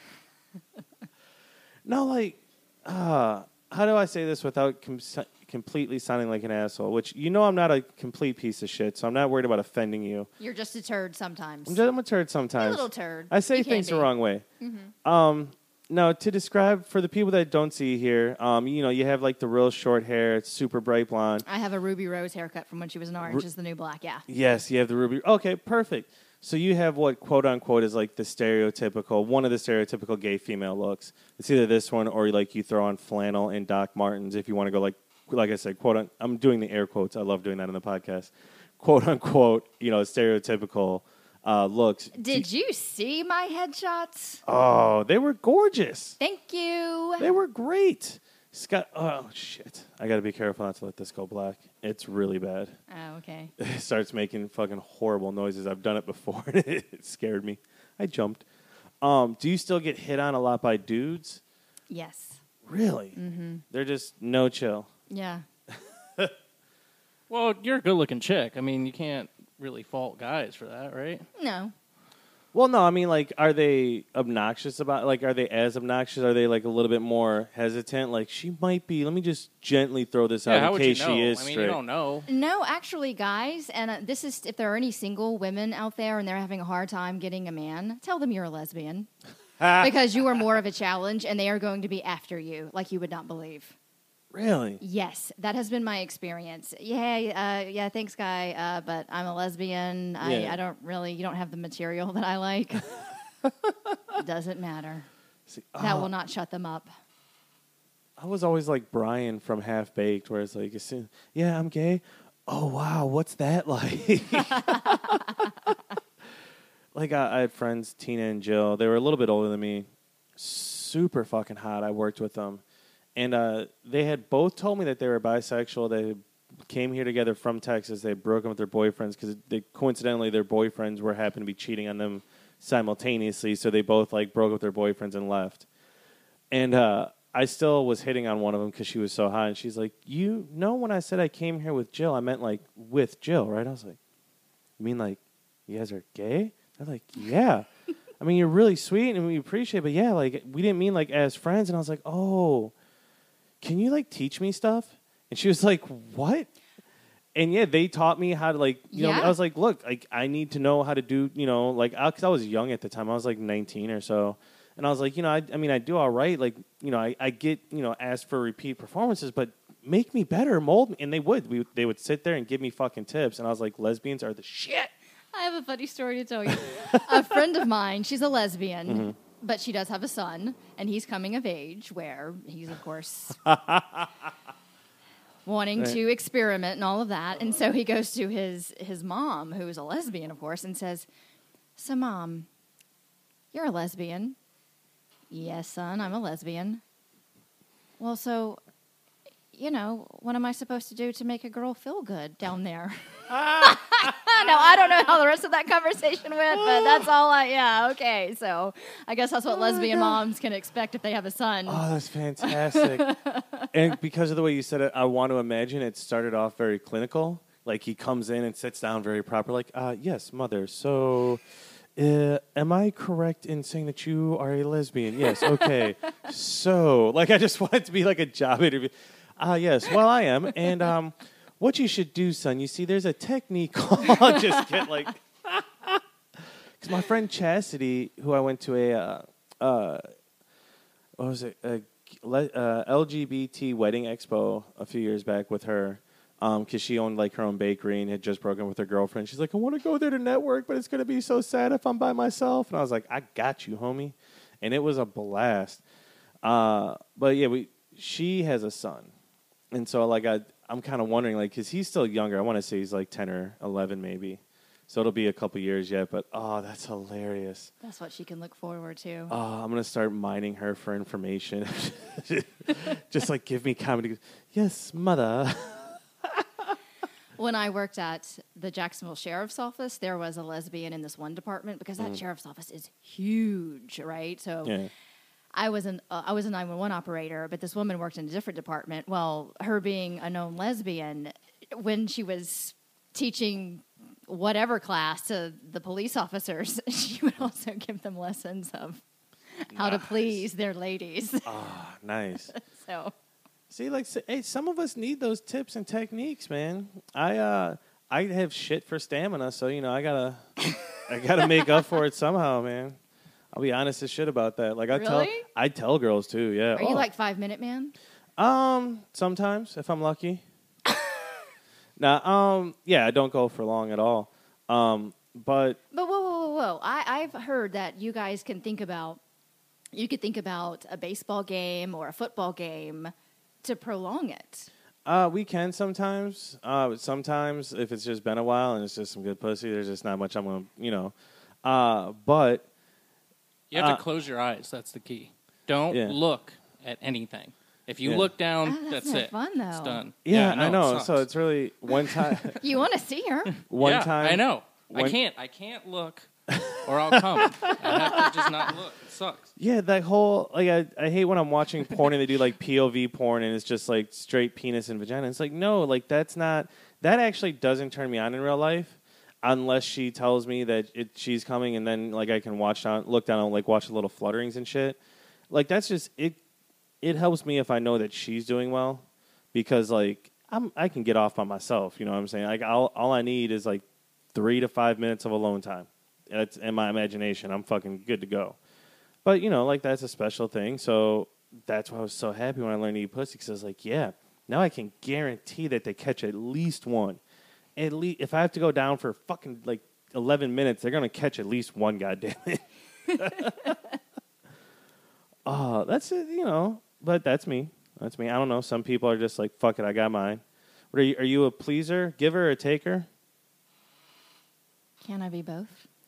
No, like, uh... how do I say this without com- completely sounding like an asshole? Which, you know, I'm not a complete piece of shit, so I'm not worried about offending you. You're just a turd sometimes. I'm, just, I'm a turd sometimes. You're a little turd. I say You can things the be. wrong way. Mm-hmm. Um, no, to describe, for the people that don't see here, um, you know, you have like the real short hair. It's super bright blonde. I have a Ruby Rose haircut from when she was an orange Ru- is the new black, yeah. Yes, you have the ruby. Okay, perfect. So you have what, quote unquote, is like the stereotypical, one of the stereotypical gay female looks. It's either this one or like you throw on flannel and Doc Martens if you want to go like, like I said, quote un, I'm doing the air quotes. I love doing that in the podcast. Quote unquote, you know, stereotypical uh, looks. Did you see my headshots? Oh, they were gorgeous. Thank you. They were great. Scott, oh shit! I got to be careful not to let this go black. It's really bad. Oh, okay. It starts making fucking horrible noises. I've done it before. It scared me. I jumped. Um, do you still get hit on a lot by dudes? Yes. Really? Mm-hmm. They're just no chill. Yeah. Well, you're a good-looking chick. I mean, you can't really fault guys for that, right? No. Well, no, I mean, like, are they obnoxious about, like, are they as obnoxious? Are they, like, a little bit more hesitant? Like, she might be, let me just gently throw this Yeah, out how in would case you know? she is I mean, straight. you don't know. No, actually, guys, and uh, this is if there are any single women out there and they're having a hard time getting a man, tell them you're a lesbian. Because you are more of a challenge and they are going to be after you like you would not believe. Really? Yes, that has been my experience. Yeah, uh, yeah, thanks, guy, uh, but I'm a lesbian. I, Yeah. I don't really, you don't have the material that I like. Doesn't matter. See, That oh, will not shut them up. I was always like Brian from Half Baked, where it's like, as soon, yeah, I'm gay. Oh, wow, what's that like? Like, I, I had friends, Tina and Jill. They were a little bit older than me. Super fucking hot. I worked with them. And uh, they had both told me that they were bisexual. They came here together from Texas. They broke up with their boyfriends because they, coincidentally their boyfriends were happened to be cheating on them simultaneously. So they both like broke up with their boyfriends and left. And uh, I still was hitting on one of them because she was so hot. And she's like, you know, when I said I came here with Jill, I meant like with Jill, right? I was like, you mean like you guys are gay? They're like, yeah. I mean, you're really sweet and we appreciate it. But yeah, like we didn't mean like as friends. And I was like, oh. Can you, like, teach me stuff? And she was like, what? And, yeah, they taught me how to, like, you Yeah. know, I was like, look, like, I need to know how to do, you know, like, because I was young at the time. I was, like, nineteen or so. And I was like, you know, I, I mean, I do all right. Like, you know, I, I get, you know, asked for repeat performances, but make me better, mold me. And they would. We, they would sit there and give me fucking tips. And I was like, lesbians are the shit. I have a funny story to tell you. A friend of mine, she's a lesbian, Mm-hmm. but she does have a son, and he's coming of age where he's, of course, wanting Right. to experiment and all of that. And so he goes to his, his mom, who is a lesbian, of course, and says, so, Mom, you're a lesbian. Yes, son, I'm a lesbian. Well, so, you know, what am I supposed to do to make a girl feel good down there? No, I don't know how the rest of that conversation went, but that's all I, yeah, okay. So I guess that's what lesbian moms can expect if they have a son. Oh, that's fantastic. And because of the way you said it, I want to imagine it started off very clinical. Like he comes in and sits down very proper, like, uh, yes, mother, so uh, am I correct in saying that you are a lesbian? Yes, okay. So, like, I just want it to be like a job interview. Ah, uh, yes, well, I am. And um, what you should do, son, you see, there's a technique called just get like... Because my friend Chastity, who I went to a... Uh, uh, what was it? A uh, L G B T wedding expo a few years back with her. Um, because she owned like her own bakery and had just broken up with her girlfriend. She's like, I want to go there to network, but it's gonna be so sad if I'm by myself. And I was like, I got you, homie. And it was a blast. Uh, but yeah, we she has a son, and so like I I'm kind of wondering like because he's still younger. I want to say he's like ten or eleven maybe. So it'll be a couple years yet. But oh, that's hilarious. That's what she can look forward to. Oh, I'm gonna start mining her for information. Just like give me comedy. Yes, mother. When I worked at the Jacksonville Sheriff's Office, there was a lesbian in this one department because that mm. sheriff's office is huge, right? So yeah. I was an uh, I was a nine one one operator, but this woman worked in a different department. Well, her being a known lesbian, when she was teaching whatever class to the police officers, she would also give them lessons of how nice. to please their ladies. Oh, nice. So. See, like, hey, some of us need those tips and techniques, man. I, uh, I have shit for stamina, so you know, I gotta, I gotta make up for it somehow, man. I'll be honest as shit about that. Like, I really? tell, I tell girls too. Yeah. Are oh. you like five minute man? Um, sometimes if I'm lucky. Nah, um, yeah, I don't go for long at all. Um, but but whoa, whoa, whoa, whoa! I, I've heard that you guys can think about, you could think about a baseball game or a football game to prolong it. Uh, we can sometimes. Uh, sometimes if it's just been a while and it's just some good pussy, there's just not much I'm gonna, you know. Uh, but you have uh, to close your eyes. That's the key. Don't yeah. look at anything. If you yeah. look down, oh, that's, that's not it. Fun though. It's done. Yeah, yeah I know. It so it's really one time. You want to see her? One yeah, time. I know. One, I can't. I can't look, or I'll come. I have to just not look. It sucks. Yeah, that whole like I, I hate when I'm watching porn and they do like P O V porn and it's just like straight penis and vagina. It's like no, like that's not that actually doesn't turn me on in real life unless she tells me that it, she's coming and then like I can watch down, look down and like watch the little flutterings and shit. Like that's just it. It helps me if I know that she's doing well because like I'm I can get off by myself. You know what I'm saying? Like I'll, all I need is like three to five minutes of alone time. That's in my imagination. I'm fucking good to go. But, you know, like, that's a special thing. So that's why I was so happy when I learned to eat pussy because I was like, yeah, now I can guarantee that they catch at least one. At least, if I have to go down for fucking, like, eleven minutes, they're going to catch at least one, goddammit. Oh, that's it, you know, but that's me. That's me. I don't know. Some people are just like, fuck it, I got mine. What are you, are you a pleaser, giver, or taker? Can I be both?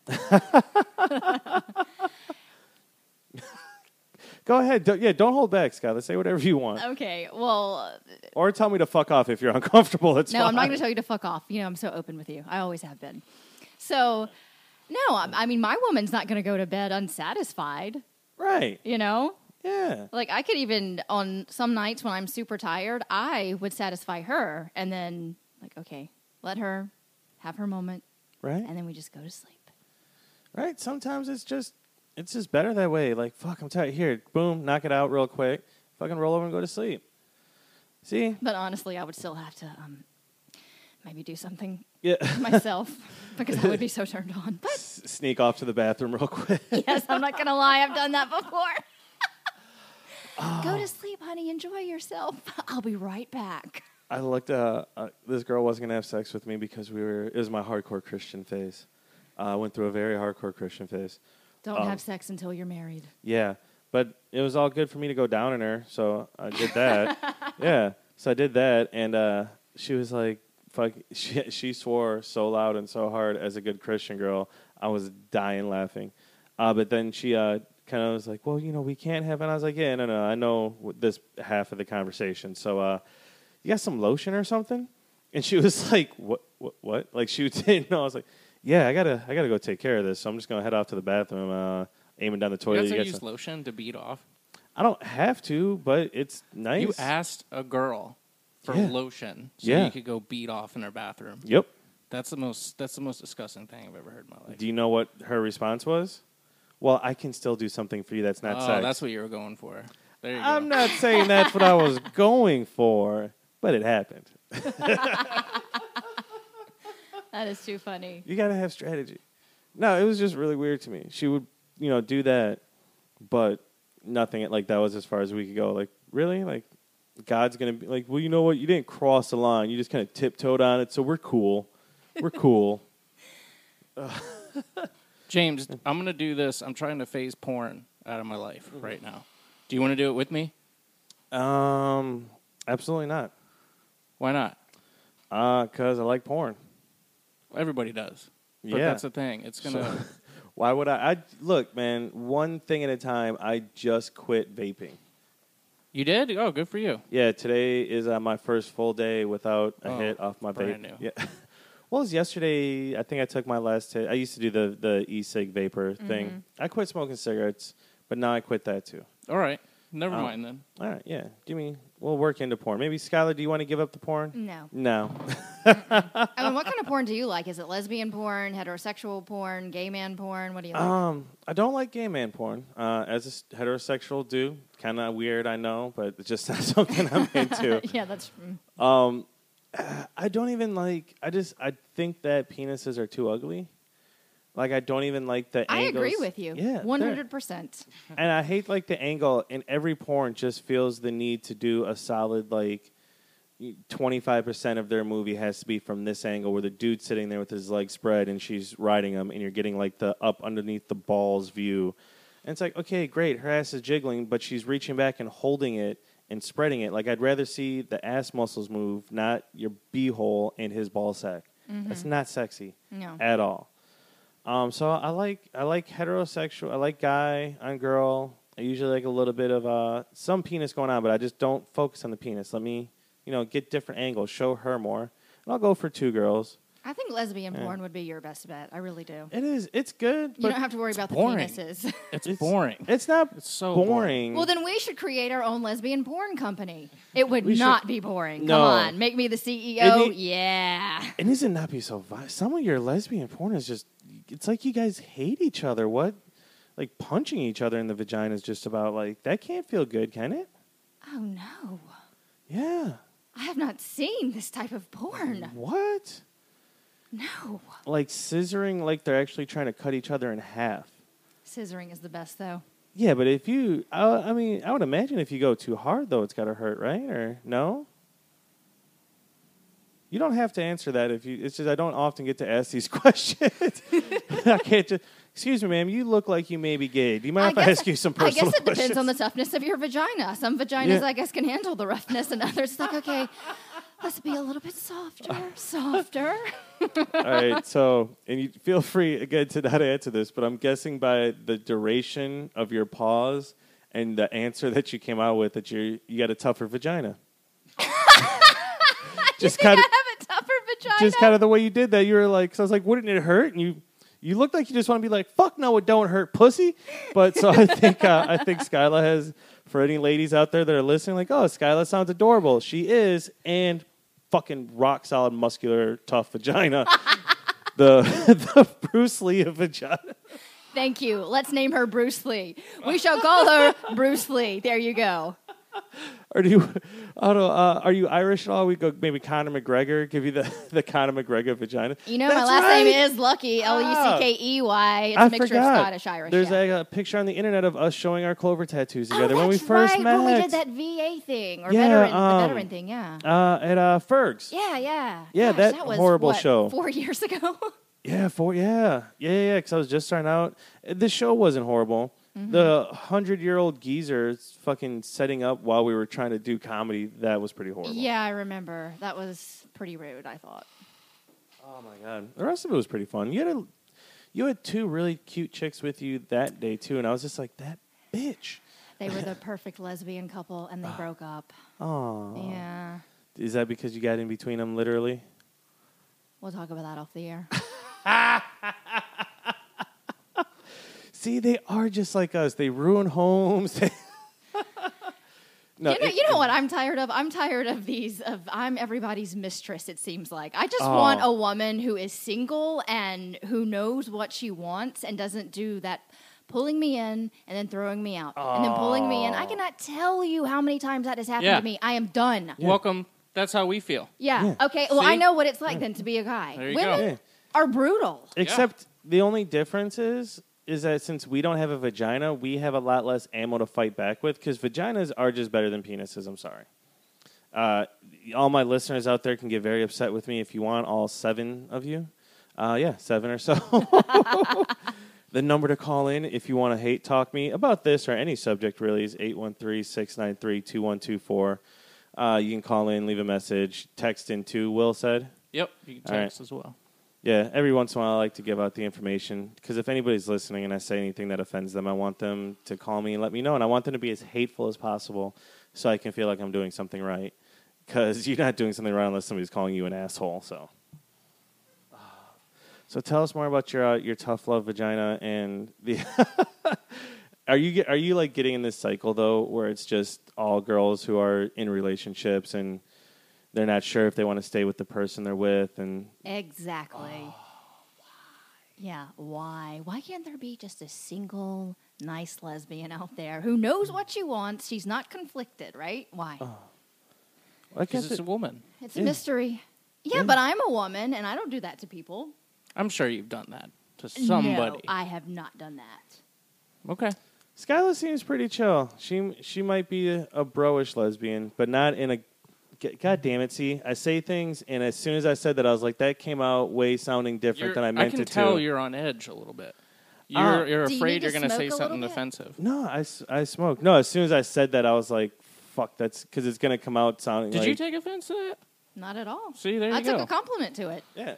Go ahead. Don't, yeah, don't hold back, Scott. Let's say whatever you want. Okay, well... Or tell me to fuck off if you're uncomfortable. It's no, fine. I'm not going to tell you to fuck off. You know, I'm so open with you. I always have been. So, no, I, I mean, my woman's not going to go to bed unsatisfied. Right. You know? Yeah. Like, I could even, on some nights when I'm super tired, I would satisfy her. And then, like, okay, let her have her moment. Right. And then we just go to sleep. Right. Sometimes it's just... It's just better that way. Like, fuck, I'm tired. Here, boom, knock it out real quick. Fucking roll over and go to sleep. See? But honestly, I would still have to um, maybe do something yeah. myself because I would be so turned on. But S- sneak off to the bathroom real quick. Yes, I'm not going to lie. I've done that before. oh. Go to sleep, honey. Enjoy yourself. I'll be right back. I looked, uh, uh, this girl wasn't going to have sex with me because we were, it was my hardcore Christian phase. Uh, I went through a very hardcore Christian phase. Don't um, have sex until you're married. Yeah, but it was all good for me to go down on her, so I did that. yeah, so I did that, and uh, she was like, "Fuck!" She she swore so loud and so hard as a good Christian girl, I was dying laughing. Uh, but then she uh, kind of was like, "Well, you know, we can't have," and I was like, "Yeah, no, no, I know this half of the conversation. So, uh, you got some lotion or something?" And she was like, "What? What? What?" Like she didn't know. I was like. Yeah, I gotta, I gotta go take care of this. So I'm just gonna head off to the bathroom, uh, aiming down the toilet. You have to you use some... lotion to beat off. I don't have to, but it's nice. You asked a girl for yeah. lotion so yeah. you could go beat off in her bathroom. Yep. That's the most. That's the most disgusting thing I've ever heard in my life. Do you know what her response was? Well, I can still do something for you that's not oh, sex. that's what you were going for. There you I'm go. not saying that's what I was going for, but it happened. That is too funny. You gotta have strategy. No, it was just really weird to me. She would, you know, do that, but nothing like that was as far as we could go. Like, really? Like, God's going to be like, well, you know what? You didn't cross the line. You just kind of tiptoed on it, so we're cool. We're cool. James, I'm going to do this. I'm trying to phase porn out of my life right now. Do you want to do it with me? Um, absolutely not. Why not? Uh, because I like porn. Everybody does. But Yeah. that's the thing. It's going to... Why would I? I? Look, man, one thing at a time. I just quit vaping. You did? Oh, good for you. Yeah, today is uh, my first full day without a Oh, hit off my vape. brand new. Yeah. Well, it was yesterday. I think I took my last hit. I used to do the, the e-cig vapor thing. I quit smoking cigarettes, but now I quit that too. All right. Never Um, mind then. All right, yeah. Give me. We'll work into porn. Maybe Skylar, do you want to give up the porn? No. No. I mean, what kind of porn do you like? Is it lesbian porn, heterosexual porn, gay man porn? What do you like? um, I don't like gay man porn. Uh, as a s- heterosexual dude, kind of weird, I know, but it's just not something I'm into. yeah, that's. mm. Um, I don't even like. I just. I think that penises are too ugly. Like I don't even like the. I angles. agree with you. Yeah, one they're- hundred percent. And I hate like the angle in every porn. Just feels the need to do a solid like twenty-five percent of their movie has to be from this angle where the dude's sitting there with his legs spread and she's riding him, and you're getting like the up underneath the balls view. And it's like, okay, great, her ass is jiggling, but she's reaching back and holding it and spreading it. Like I'd rather see the ass muscles move, not your beehole and his ball sack. That's not sexy No. at all. Um, so I like I like heterosexual. I like guy on girl. I usually like a little bit of uh, some penis going on, but I just don't focus on the penis. Let me, you know, get different angles, show her more, and I'll go for two girls. I think lesbian Yeah. porn would be your best bet. I really do. It is. It's good. You But don't have to worry about boring. the penises. It's, it's boring. It's not. It's so boring. boring. well, then we should create our own lesbian porn company. It would We should- not be boring. No. Come on, make me the C E O. It need- yeah. And does it not be so violent? Some of your lesbian porn is just. It's like you guys hate each other. What? Like punching each other in the vagina is just about like that. Can't feel good, can it? Oh no, Yeah. I have not seen this type of porn. What? No. Like scissoring, like they're actually trying to cut each other in half. Scissoring is the best though. Yeah, but if you, uh, I mean, I would imagine if you go too hard, though, it's got to hurt, right? Or no? You don't have to answer that if you. It's just I don't often get to ask these questions. I can't just. Excuse me, ma'am. You look like you may be gay. Do you mind if I guess- ask you some I personal guess it questions? depends on the toughness of your vagina. Some vaginas, Yeah. I guess, can handle the roughness, and others, it's like, okay, let's be a little bit softer, softer. All right. So, and you feel free again to not answer this, but I'm guessing by the duration of your pause and the answer that you came out with that you you got a tougher vagina. just Think I kind of. have a tougher vagina? Just kind of the way you did that, you were like, so I was like, wouldn't it hurt? And you, you look like you just want to be like, fuck no, it don't hurt, pussy. But so I think, uh, I think Skyla has, for any ladies out there that are listening, like, oh, Skyla sounds adorable. She is, and fucking rock solid, muscular, tough vagina. the the Bruce Lee of vagina. Thank you. Let's name her Bruce Lee. We shall call her Bruce Lee. There you go. Or do you, I don't know, uh, are you Irish at all? We go maybe Conor McGregor, give you the, the Conor McGregor vagina. You know, That's my last right. name is Lucky, L U C K E Y. It's I a mixture forgot. of Scottish, Irish. There's yeah. a, a picture on the internet of us showing our Clover tattoos Oh, together when we that's first right, met. when we did that V A thing, or Yeah, veteran, um, the veteran thing, yeah. Uh, at uh, Ferg's. Yeah, yeah. Yeah, Gosh, that was, horrible what, show. Four years ago? Yeah, four. Yeah, yeah, yeah. Because I was just starting out. The show wasn't horrible. The hundred-year-old geezer fucking setting up while we were trying to do comedy. That was pretty horrible. Yeah, I remember. That was pretty rude, I thought. Oh my god. The rest of it was pretty fun. You had a, you had two really cute chicks with you that day too, and I was just like, that bitch. They were the perfect lesbian couple, and they broke up. Oh. Yeah. Is that because you got in between them, literally? We'll talk about that off the air. See, they are just like us. They ruin homes. no, you, know, it- you know what I'm tired of? I'm tired of these. Of I'm everybody's mistress. It seems like I just Oh. want a woman who is single and who knows what she wants and doesn't do that pulling me in and then throwing me out and then pulling me in. I cannot tell you how many times that has happened Yeah. to me. I am done. Yeah. Welcome. That's how we feel. Yeah. Okay. Well, See? I know what it's like then to be a guy. There you Women go. Yeah. are brutal. Except the only difference is is that since we don't have a vagina, we have a lot less ammo to fight back with because vaginas are just better than penises. I'm sorry. Uh, all my listeners out there can get very upset with me if you want, all seven of you. Uh, yeah, seven or so. The number to call in if you want to hate talk me about this or any subject really is eight one three, six nine three, two one two four. Uh, you can call in, leave a message, text in too, Will said. Yep, you can text right. as well. Yeah, every once in a while I like to give out the information because if anybody's listening and I say anything that offends them, I want them to call me and let me know. And I want them to be as hateful as possible so I can feel like I'm doing something right. Because you're not doing something right unless somebody's calling you an asshole. So so tell us more about your uh, your tough love vagina and the... Are you are you like getting in this cycle though, where it's just all girls who are in relationships and they're not sure if they want to stay with the person they're with, and exactly. Oh, why? Yeah, why? Why can't there be just a single nice lesbian out there who knows what she wants? She's not conflicted, right? Why? Oh. Well, I guess it's a woman. It's yeah. a mystery. Yeah, yeah, but I'm a woman, and I don't do that to people. I'm sure you've done that to somebody. No, I have not done that. Okay. Skyla seems pretty chill. She she might be a, a bro-ish lesbian, but not in a... God damn it, see, I say things, and as soon as I said that, I was like, that came out way sounding different you're, than I meant it to. I can tell you're on edge a little bit. You're, uh, you're afraid you you're going to say something offensive. No, I, I smoke. No, as soon as I said that, I was like, fuck, that's... Because it's going to come out sounding Did like... you take offense to that? Not at all. See, there you I go. I took a compliment to it. Yeah.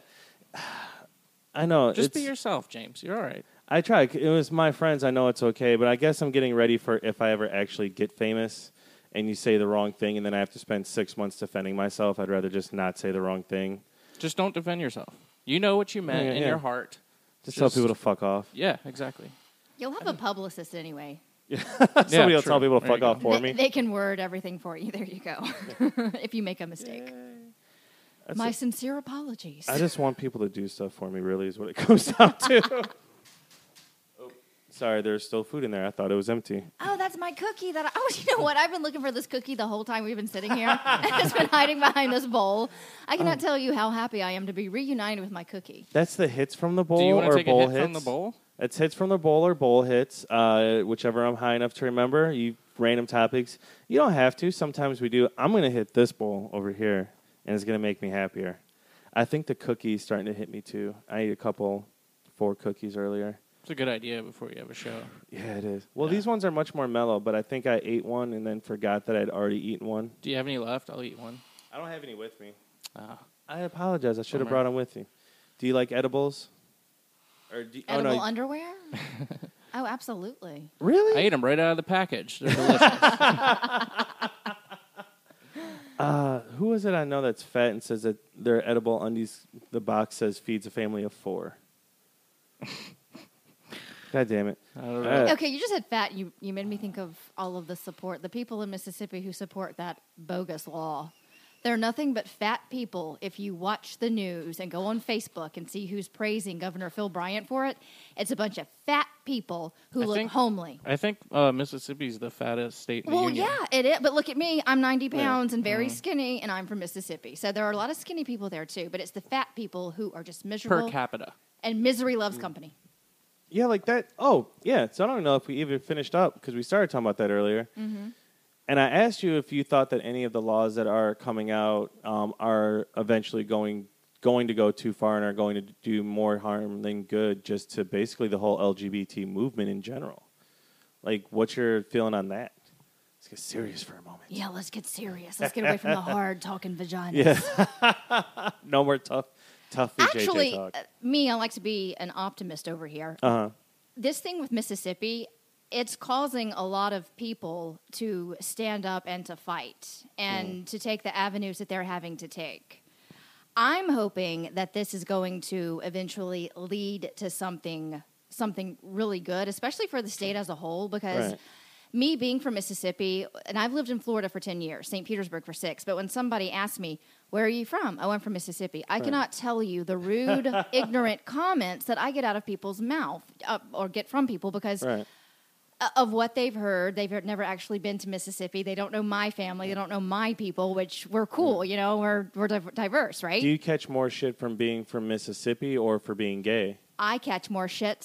I know. Just be yourself, James. You're all right. I try. It was my friends. I know it's okay, but I guess I'm getting ready for if I ever actually get famous and you say the wrong thing and then I have to spend six months defending myself. I'd rather just not say the wrong thing. Just don't defend yourself. You know what you meant yeah, in yeah. your heart. Just, just tell people to fuck off. Yeah, exactly. You'll have a publicist anyway. Yeah. Somebody yeah, will true. tell people to there fuck off for they, me. They can word everything for you. There you go. If you make a mistake. My a, sincere apologies. I just want people to do stuff for me, really, is what it comes down to. Oh, sorry, there's still food in there. I thought it was empty. Oh, that's my cookie. That I, oh, you know what? I've been looking for this cookie the whole time we've been sitting here. It's been hiding behind this bowl. I cannot oh. tell you how happy I am to be reunited with my cookie. That's the hits from the bowl do you or take bowl a hit hits? from the bowl? It's hits from the bowl or bowl hits, uh, whichever I'm high enough to remember. You random topics. You don't have to. Sometimes we do. I'm going to hit this bowl over here, and it's going to make me happier. I think the cookie's starting to hit me, too. I ate a couple, four cookies earlier. It's a good idea before you have a show. Yeah, it is. Well, yeah. these ones are much more mellow, but I think I ate one and then forgot that I'd already eaten one. Do you have any left? I'll eat one. I don't have any with me. Oh. I apologize. I should have Bummer. brought them with you. Do you like edibles? Or do you, Edible oh, no. underwear? Oh, absolutely. Really? I ate them right out of the package. They're delicious. uh, who is it I know that's fat and says that their edible undies, the box says feeds a family of four? God damn it. I don't know. Uh, Okay, you just said fat. You, you made me think of all of the support, the people in Mississippi who support that bogus law. They're nothing but fat people. If you watch the news and go on Facebook and see who's praising Governor Phil Bryant for it, it's a bunch of fat people who I look think, homely. I think uh, Mississippi's the fattest state in well, the union. yeah, it is. But look at me. I'm ninety pounds Yeah. and very Mm. skinny, and I'm from Mississippi. So there are a lot of skinny people there, too. But it's the fat people who are just miserable. Per capita. And misery loves company. Yeah, like that. Oh, yeah. So I don't know if we even finished up because we started talking about that earlier. Mm-hmm. And I asked you if you thought that any of the laws that are coming out um, are eventually going going to go too far and are going to do more harm than good just to basically the whole L G B T movement in general. Like, what's your feeling on that? Let's get serious for a moment. Yeah, let's get serious. Let's get away from the hard talking vaginas. Yeah. No more tough, tough Actually, J J talk. uh, me, I like to be an optimist over here. Uh-huh. This thing with Mississippi, it's causing a lot of people to stand up and to fight and mm. to take the avenues that they're having to take. I'm hoping that this is going to eventually lead to something something really good, especially for the state as a whole, because right. me being from Mississippi, and I've lived in Florida for ten years, Saint Petersburg for six, but when somebody asks me, where are you from? I went from Mississippi. I right. cannot tell you the rude, ignorant comments that I get out of people's mouth uh, or get from people because right. of what they've heard. They've never actually been to Mississippi. They don't know my family. They don't know my people, which we're cool. You know, we're we're diverse, right? Do you catch more shit from being from Mississippi or for being gay? I catch more shit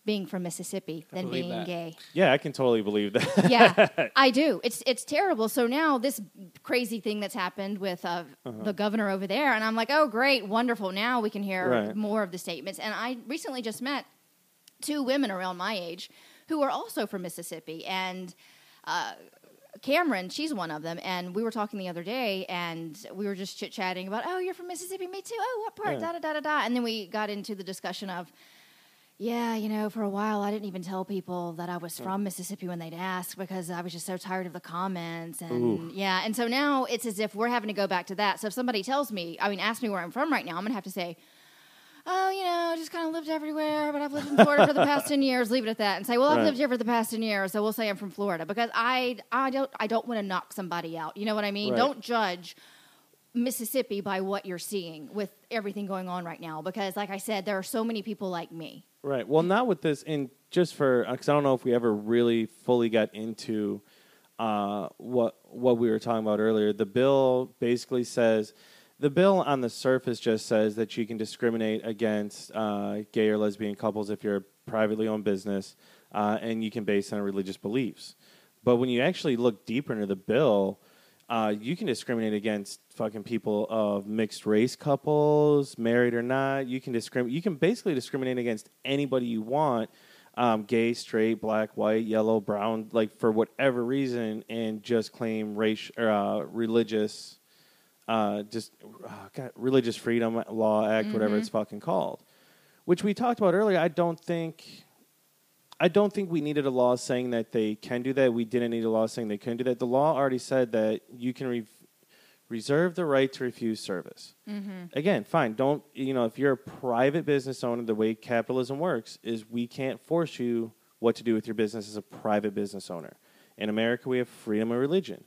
being from Mississippi than believe being that. gay. Yeah, I can totally believe that. Yeah, I do. It's it's terrible. So now this crazy thing that's happened with uh, uh-huh. the governor over there, and I'm like, oh, great, wonderful. Now we can hear right. more of the statements. And I recently just met two women around my age who are also from Mississippi, and uh, Cameron, she's one of them, and we were talking the other day, and we were just chit-chatting about, oh, you're from Mississippi? Me too. Oh, what part? Yeah. Da-da-da-da-da. And then we got into the discussion of, yeah, you know, for a while I didn't even tell people that I was from Mississippi when they'd ask because I was just so tired of the comments. And Ooh. yeah, and so now it's as if we're having to go back to that. So if somebody tells me, I mean, ask me where I'm from right now, I'm going to have to say, oh, you know, I just kind of lived everywhere, but I've lived in Florida for the past ten years. Leave it at that, and say, well, I've Right. lived here for the past ten years, so we'll say I'm from Florida because I, I don't, I don't want to knock somebody out. You know what I mean? Right. Don't judge Mississippi by what you're seeing with everything going on right now, because, like I said, there are so many people like me. Right. Well, not with this. And just for, because I don't know if we ever really fully got into uh, what what we were talking about earlier. The bill basically says, the bill on the surface just says that you can discriminate against uh, gay or lesbian couples if you're a privately owned business, uh, and you can base it on religious beliefs. But when you actually look deeper into the bill, uh, you can discriminate against fucking people of mixed race couples, married or not. You can discriminate. You can basically discriminate against anybody you want, um, gay, straight, black, white, yellow, brown, like for whatever reason, and just claim race or uh, religious, uh, just uh, God, religious freedom law act, mm-hmm. whatever it's fucking called, which we talked about earlier. I don't think. I don't think we needed a law saying that they can do that. We didn't need a law saying they couldn't do that. The law already said that you can re- reserve the right to refuse service. Mm-hmm. Again, fine. Don't, you know, if you're a private business owner, the way capitalism works is we can't force you what to do with your business as a private business owner. In America, we have freedom of religion.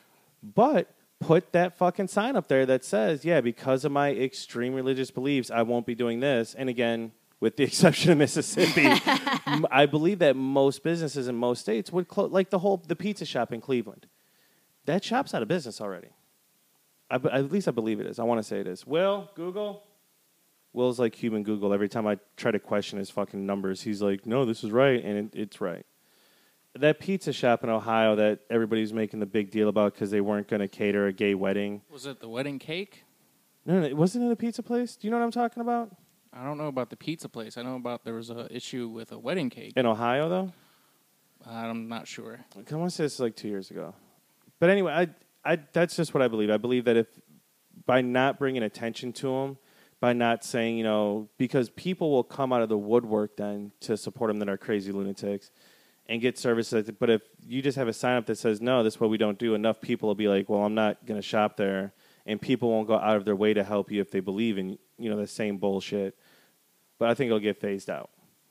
But put that fucking sign up there that says, yeah, because of my extreme religious beliefs, I won't be doing this. And again, with the exception of Mississippi, I believe that most businesses in most states would close, like the whole the pizza shop in Cleveland. That shop's out of business already. I, at least I believe it is. I want to say it is. Will, Google? Will's like human Google. Every time I try to question his fucking numbers, he's like, no, this is right, and it, it's right. That pizza shop in Ohio that everybody's making the big deal about because they weren't going to cater a gay wedding. Was it the wedding cake? No, no, it wasn't it a pizza place? Do you know what I'm talking about? I don't know about the pizza place. I know about there was an issue with a wedding cake. In Ohio, though? I'm not sure. I want to say this like two years ago. But anyway, I, I, that's just what I believe. I believe that if by not bringing attention to them, by not saying, you know, because people will come out of the woodwork then to support them that are crazy lunatics and get services. But if you just have a sign up that says, no, this is what we don't do, enough people will be like, well, I'm not going to shop there. And people won't go out of their way to help you if they believe in, you know, the same bullshit. But I think it'll get phased out.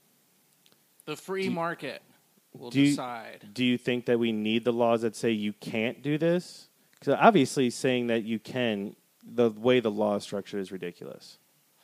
The free do, market will do decide. You, do you think that we need the laws that say you can't do this? Because obviously saying that you can, the way the law is structured is ridiculous.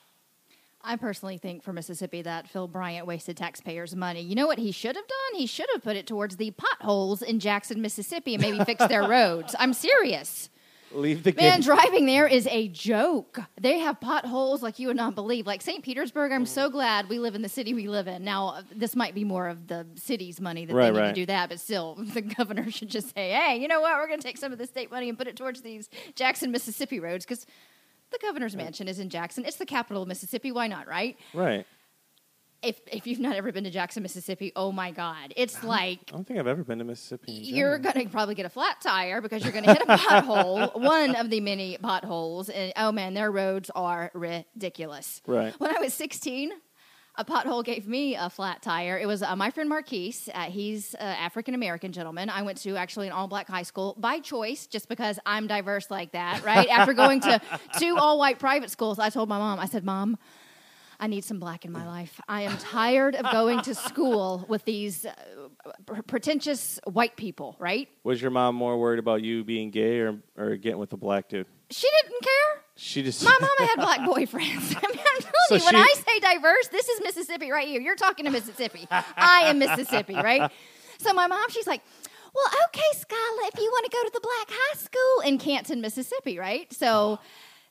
I personally think for Mississippi that Phil Bryant wasted taxpayers' money. You know what he should have done? He should have put it towards the potholes in Jackson, Mississippi, and maybe fixed their roads. I'm serious. Leave the Man, game. driving there is a joke. They have potholes like you would not believe. Like Saint Petersburg, I'm so glad we live in the city we live in. Now, this might be more of the city's money that right, they need right. to do that, but still, the governor should just say, hey, you know what? We're going to take some of the state money and put it towards these Jackson, Mississippi roads because the governor's mansion is in Jackson. It's the capital of Mississippi. Why not, right? Right. If if you've not ever been to Jackson, Mississippi, oh my God. It's like... I don't think I've ever been to Mississippi. You're going to probably get a flat tire because you're going to hit a pothole, one of the many potholes. And oh man, their roads are ridiculous. Right. When I was sixteen, a pothole gave me a flat tire. It was uh, my friend Marquise. Uh, he's an African-American gentleman. I went to actually an all-black high school by choice just because I'm diverse like that, right? After going to two all-white private schools, I told my mom, I said, Mom, I need some black in my life. I am tired of going to school with these uh, pretentious white people, right? Was your mom more worried about you being gay or, or getting with a black dude? She didn't care. She just My mama had black boyfriends. I mean, I'm telling So you, when she- I say diverse, this is Mississippi right here. You're talking to Mississippi. I am Mississippi, right? So my mom, she's like, well, okay, Skyla, if you want to go to the black high school in Canton, Mississippi, right? So...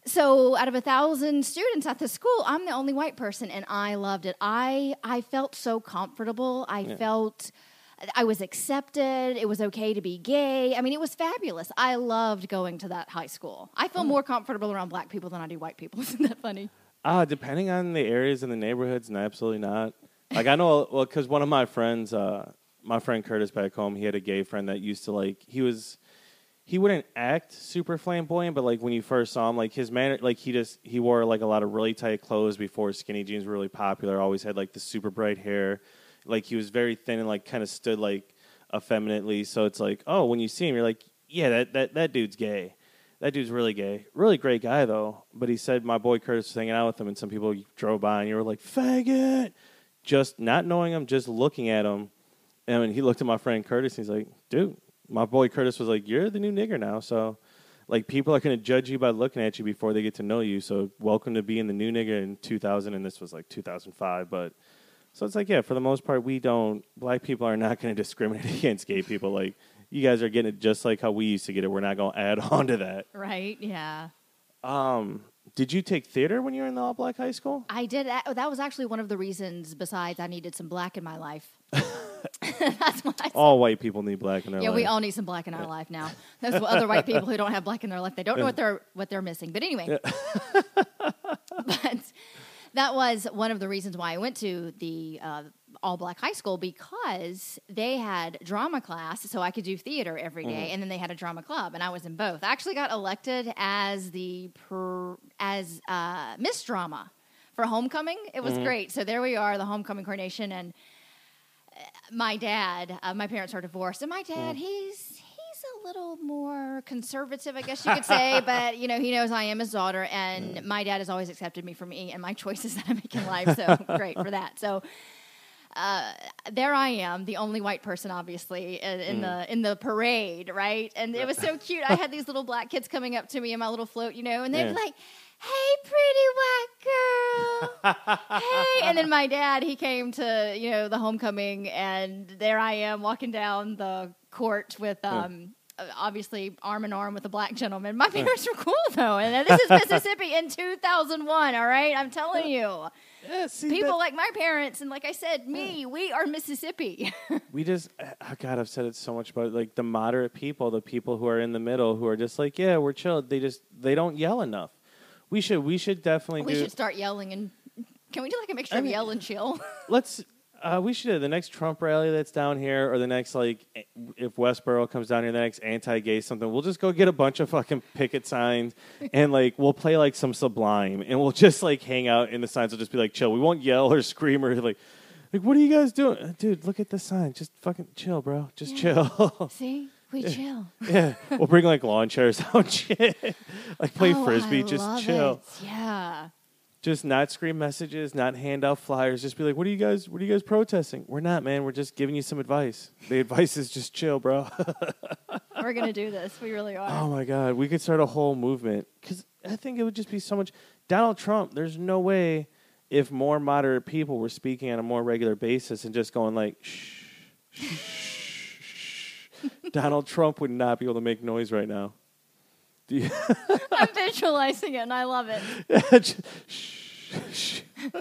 so out of a thousand students at the school, I'm the only white person, and I loved it. I I felt so comfortable. I Yeah. felt I was accepted. It was okay to be gay. I mean, it was fabulous. I loved going to that high school. I feel more comfortable around black people than I do white people. Isn't that funny? Uh, depending on the areas and the neighborhoods, and absolutely not. Like, I know, well, because one of my friends, uh, my friend Curtis back home, he had a gay friend that used to, like, he was, he wouldn't act super flamboyant, but, like, when you first saw him, like, his manner, like, he just, he wore, like, a lot of really tight clothes before skinny jeans were really popular, always had, like, the super bright hair. Like, he was very thin and, like, kind of stood, like, effeminately. So it's like, oh, when you see him, you're like, yeah, that, that, that dude's gay. That dude's really gay. Really great guy, though. But he said my boy Curtis was hanging out with him, and some people drove by, and you were like, faggot. Just not knowing him, just looking at him. And when he looked at my friend Curtis, he's like, dude, my boy Curtis was like, you're the new nigger now. So, like, people are going to judge you by looking at you before they get to know you. So, welcome to being the new nigger in two thousand, and this was like two thousand five. But, so it's like, yeah, for the most part, we don't, black people are not going to discriminate against gay people. Like, you guys are getting it just like how we used to get it. We're not going to add on to that. Right, yeah. Um, did you take theater when you were in the all-black high school? I did. That was actually one of the reasons, besides I needed some black in my life. That's why I All white people need black in their Yeah, life. we all need some black in our life now. Those other white people who don't have black in their life, they don't know what they're what they're missing. But anyway, but that was one of the reasons why I went to the uh, all black high school, because they had drama class, so I could do theater every day, Mm-hmm. and then they had a drama club, and I was in both. I actually got elected as the per, as uh, Miss Drama for homecoming. It was Mm-hmm. great. So there we are, the homecoming coronation, and my dad, uh, my parents are divorced, and my dad, Mm. he's he's a little more conservative, I guess you could say, but, you know, he knows I am his daughter, and my dad has always accepted me for me and my choices that I make in life, so great for that. So uh, there I am, the only white person, obviously, in, in the in the parade, right? And it was so cute. I had these little black kids coming up to me in my little float, you know, and they'd Yeah. be like, hey, pretty white girl. Hey. And then my dad, he came to, you know, the homecoming, and there I am walking down the court with, um, uh, obviously, arm in arm with a black gentleman. My parents were cool, though. And this is Mississippi in two thousand one, all right? I'm telling you. Yeah, see, People that- like my parents, and like I said, me, we are Mississippi. we just, oh God, I've said it so much about like the moderate people, the people who are in the middle, who are just like, yeah, we're chill. They just, they don't yell enough. We should, we should definitely we do. should start yelling, and can we do like a mixture I of mean- yell and chill? Let's. Uh, we should do the next Trump rally that's down here, or the next, like, if Westboro comes down here, the next anti-gay something. We'll just go get a bunch of fucking picket signs, and like we'll play like some Sublime, and we'll just like hang out in the signs. Will just be like chill. We won't yell or scream or like, like what are you guys doing, Uh, dude? Look at the sign. Just fucking chill, bro. Just Yeah. chill. See? We chill. Yeah, we'll bring like lawn chairs out, and shit. Like play Oh, frisbee. I Just love chill. it. Yeah. Just not scream messages, not hand out flyers. Just be like, "What are you guys? What are you guys protesting?" We're not, man. We're just giving you some advice. The advice is just chill, bro. We're going to do this. We really are. Oh my God, we could start a whole movement, because I think it would just be so much. Donald Trump. There's no way, if more moderate people were speaking on a more regular basis and just going like, shh, shh, shh, Donald Trump would not be able to make noise right now. Do you? I'm visualizing it, and I love it. Just, shh, shh.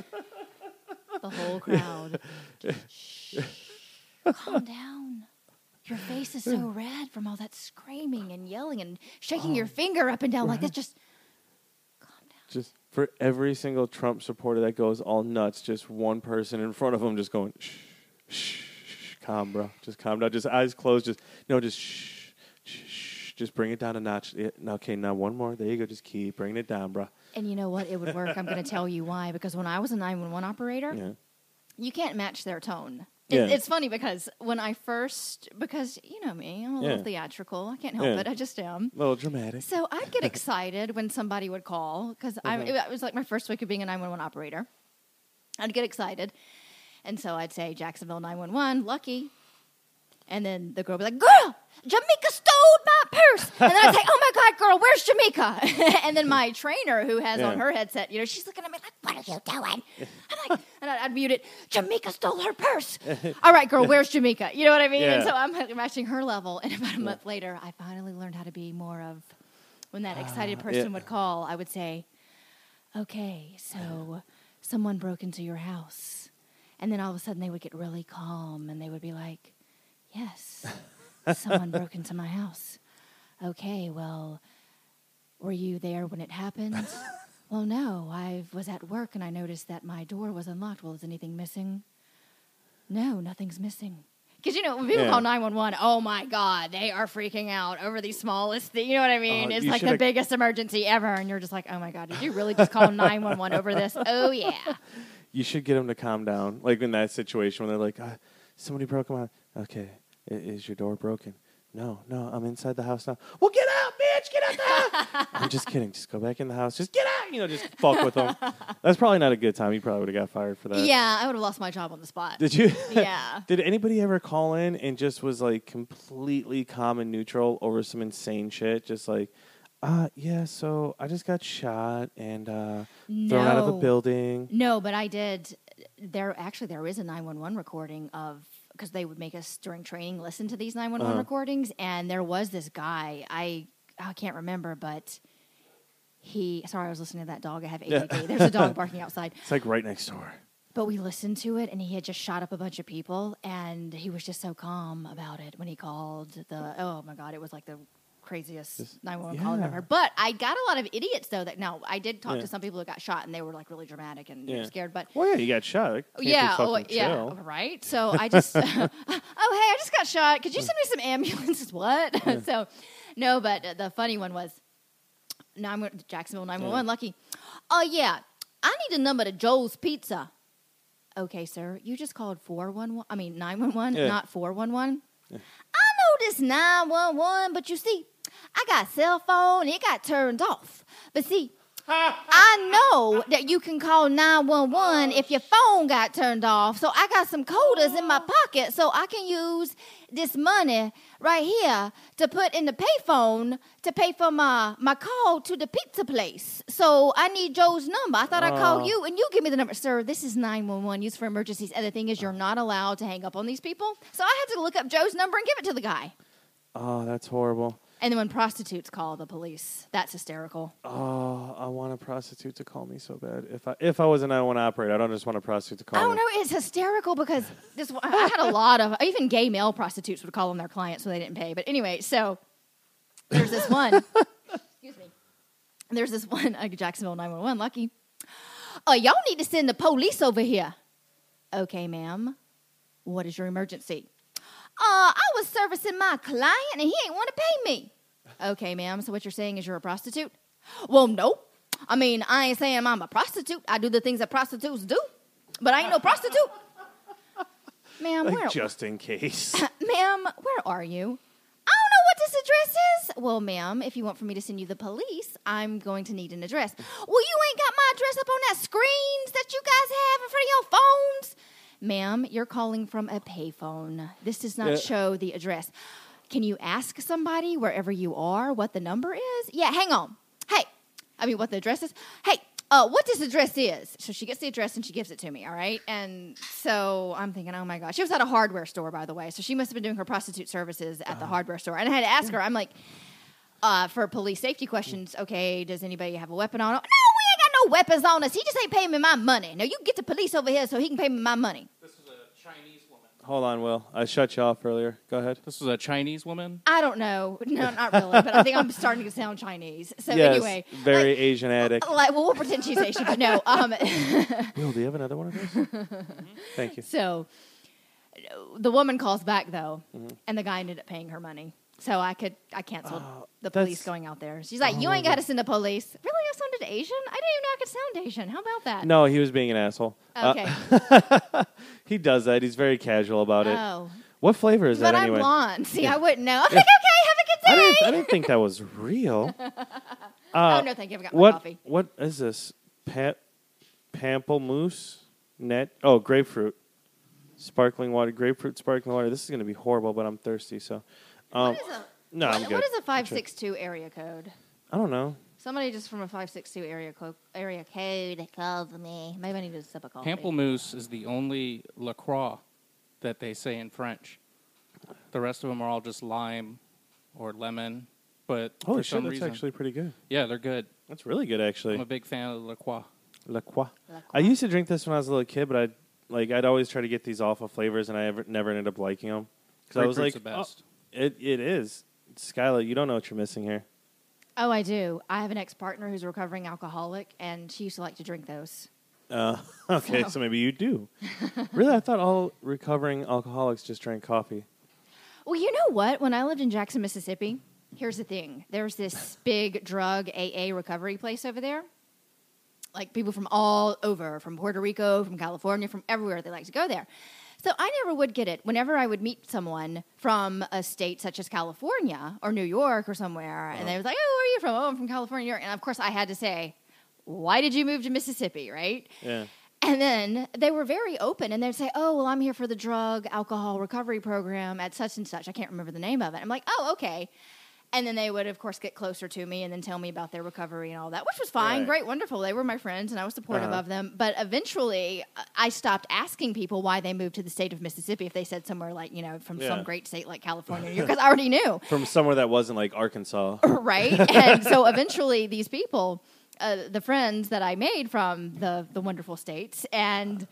The whole crowd. Shh. Calm down. Your face is so red from all that screaming and yelling and shaking your finger up and down like this. Just calm down. Just for every single Trump supporter that goes all nuts, just one person in front of them just going, shh, shh, shh, calm, bro. Just calm down. Just eyes closed. Just, no, just shh, shh, shh. Just bring it down a notch. Yeah, okay, now one more. There you go. Just keep bringing it down, bro. And you know what? It would work. I'm going to tell you why. Because when I was a nine one one operator, Yeah. you can't match their tone. Yeah. It, it's funny because when I first, because you know me, I'm a Yeah. little theatrical. I can't help Yeah. it. I just am. A little dramatic. So I'd get excited when somebody would call because Uh-huh. it was like my first week of being a nine one one operator. I'd get excited. And so I'd say Jacksonville nine one one, Lucky. And then the girl would be like, girl, Jamaica stole my purse. And then I'd say, oh my God, girl, where's Jamaica? And then my trainer who has Yeah. on her headset, you know, she's looking at me like, what are you doing? I'm like, and I'd, I'd mute it, Jamaica stole her purse. All right, girl, where's Jamaica? You know what I mean? And Yeah. so I'm matching her level. And about a month later, I finally learned how to be more of, when that excited person would call, I would say, okay, so someone broke into your house. And then all of a sudden they would get really calm and they would be like, yes, someone broke into my house. Okay, well, were you there when it happened? Well, no, I was at work and I noticed that my door was unlocked. Well, is anything missing? No, nothing's missing. Because, you know, when people Yeah. call nine one one, oh, my God, they are freaking out over the smallest thing. You know what I mean? Oh, it's you like the should've- biggest emergency ever. And you're just like, oh, my God, did you really just call nine one one over this? Oh, yeah. You should get them to calm down. Like in that situation when they're like, uh, somebody broke my. Okay, I- is your door broken? No, no, I'm inside the house now. Well, get out, bitch! Get out the house! I'm just kidding. Just go back in the house. Just get out! You know, just fuck with them. That's probably not a good time. You probably would have got fired for that. Yeah, I would have lost my job on the spot. Did you? Yeah. Did anybody ever call in and just was like completely calm and neutral over some insane shit? Just like, uh, yeah, so I just got shot and uh, thrown out of a No. building. No, but I did. There actually there is a nine one one recording of because they would make us during training listen to these nine one one Uh-huh. recordings, and there was this guy I I can't remember, but he. Sorry, I was listening to that dog. I have A D D. Yeah. There's a dog barking outside. It's like right next door. But we listened to it, and he had just shot up a bunch of people, and he was just so calm about it when he called the. Oh my God, it was like the craziest Just- nine one one call I've yeah. ever heard. But I got a lot of idiots though. That now I did talk Yeah. to some people who got shot, and they were like really dramatic and you know, Yeah. scared. But Well, yeah, you got shot. It can't be yeah, oh, fucking yeah, chill. right. So I just, oh hey, I just got shot. Could you send me some ambulances? What? So, no, but uh, the funny one was nine Jacksonville nine one one. Lucky. Oh yeah, I need a number to Joe's Pizza. Okay, sir, you just called four one one. I mean nine one one, Yeah. not four one one. I know this nine one one, but you see, I got a cell phone. It got turned off. But see. I know that you can call nine one one if your phone got turned off. So I got some quarters in my pocket so I can use this money right here to put in the payphone to pay for my, my call to the pizza place. So I need Joe's number. I thought I'd call Oh. you and you give me the number. Sir, this is nine one one used for emergencies. And the thing is, you're not allowed to hang up on these people. So I had to look up Joe's number and give it to the guy. Oh, that's horrible. And then when prostitutes call the police, that's hysterical. Oh, I want a prostitute to call me so bad. If I if I was a nine one one operator, I don't just want a prostitute to call I don't me. know. It's hysterical because this. I had a lot of even gay male prostitutes would call them their clients when they didn't pay. But anyway, so there's this one. Excuse me. There's this one uh, Jacksonville nine one one. Lucky. Oh, y'all need to send the police over here. Okay, ma'am. What is your emergency? Uh, I was servicing my client and he ain't want to pay me. Okay, ma'am. So what you're saying is you're a prostitute? Well, no. I mean, I ain't saying I'm a prostitute. I do the things that prostitutes do, but I ain't no prostitute. Ma'am, Like, where, just in case. ma'am, where are you? I don't know what this address is. Well, ma'am, if you want for me to send you the police, I'm going to need an address. Well, you ain't got my address up on that screens that you guys have in front of your phones. Ma'am, you're calling from a payphone. This does not Yeah. show the address. Can you ask somebody wherever you are what the number is? Yeah, hang on. Hey, I mean, what the address is? Hey, uh, what this address is? So she gets the address and she gives it to me, all right? And so I'm thinking, oh my gosh. She was at a hardware store, by the way. So she must have been doing her prostitute services at the hardware store. And I had to ask her, I'm like, uh, for police safety questions, okay, does anybody have a weapon on? No, we ain't got no weapons on us. He just ain't paying me my money. Now, you get the police over here so he can pay me my money. This was a Chinese woman. Hold on, Will. I shut you off earlier. Go ahead. This was a Chinese woman. I don't know. No, not really. But I think I'm starting to sound Chinese. So yes, anyway. very like, Asian addict. like, well, we'll pretend she's Asian, but no. Um, Will, do you have another one of those? Thank you. so the woman calls back, though, Mm-hmm. and the guy ended up paying her money. So I could, I canceled Oh, the that's- police going out there. She's like, Oh you my ain't got to God. send the police. Really? I sounded Asian? I didn't even know I could sound Asian. How about that? No, he was being an asshole. Uh, Okay. he does that. He's very casual about it. Oh. What flavor is But that I'm anyway? blonde. See, I wouldn't know. I'm like, okay, have a good I day. didn't, I didn't think that was real. oh, Uh, no, thank you. I've got my what coffee. what is this? Pa- pamplemousse net? Oh, grapefruit. Sparkling water, grapefruit sparkling water. This is going to be horrible, but I'm thirsty, so. Um, What is a, no, what, I'm good. what is a I'm five sure. six two area code? I don't know. Somebody just from a five six two area code area code called me. Maybe I need to sip a coffee. Pamplemousse is the only La Croix that they say in French. The rest of them are all just lime or lemon But Holy for shit, some that's reason, actually pretty good. yeah, they're good. That's really good, actually. I'm a big fan of La Croix. La Croix. La I Croix. used to drink this when I was a little kid, but I'd like I'd always try to get these awful flavors, and I ever, never ended up liking them because I was like, Grapefruit's the best. Oh, it it is. Skyla, you don't know what you're missing here. Oh, I do. I have an ex-partner who's a recovering alcoholic, and she used to like to drink those. Uh, okay, so. So. maybe you do. Really, I thought all recovering alcoholics just drank coffee. Well, you know what? When I lived in Jackson, Mississippi, here's the thing. There's this big drug A A recovery place over there. Like people from all over, from Puerto Rico, from California, from everywhere, they like to go there. So I never would get it. Whenever I would meet someone from a state such as California or New York or somewhere, and they was like, oh, where are you from? Oh, I'm from California, New York. And of course I had to say, why did you move to Mississippi, right? Yeah. And then they were very open, and they'd say, oh, well, I'm here for the drug alcohol recovery program at such and such. I can't remember the name of it. I'm like, oh, okay. And then they would, of course, get closer to me and then tell me about their recovery and all that, which was fine, Right. great, wonderful. They were my friends, and I was supportive Uh-huh. of them. But eventually, uh, I stopped asking people why they moved to the state of Mississippi if they said somewhere like, you know, from Yeah. some great state like California, because I already knew. From somewhere that wasn't like Arkansas. Right? And so eventually these people, uh, the friends that I made from the, the wonderful states, and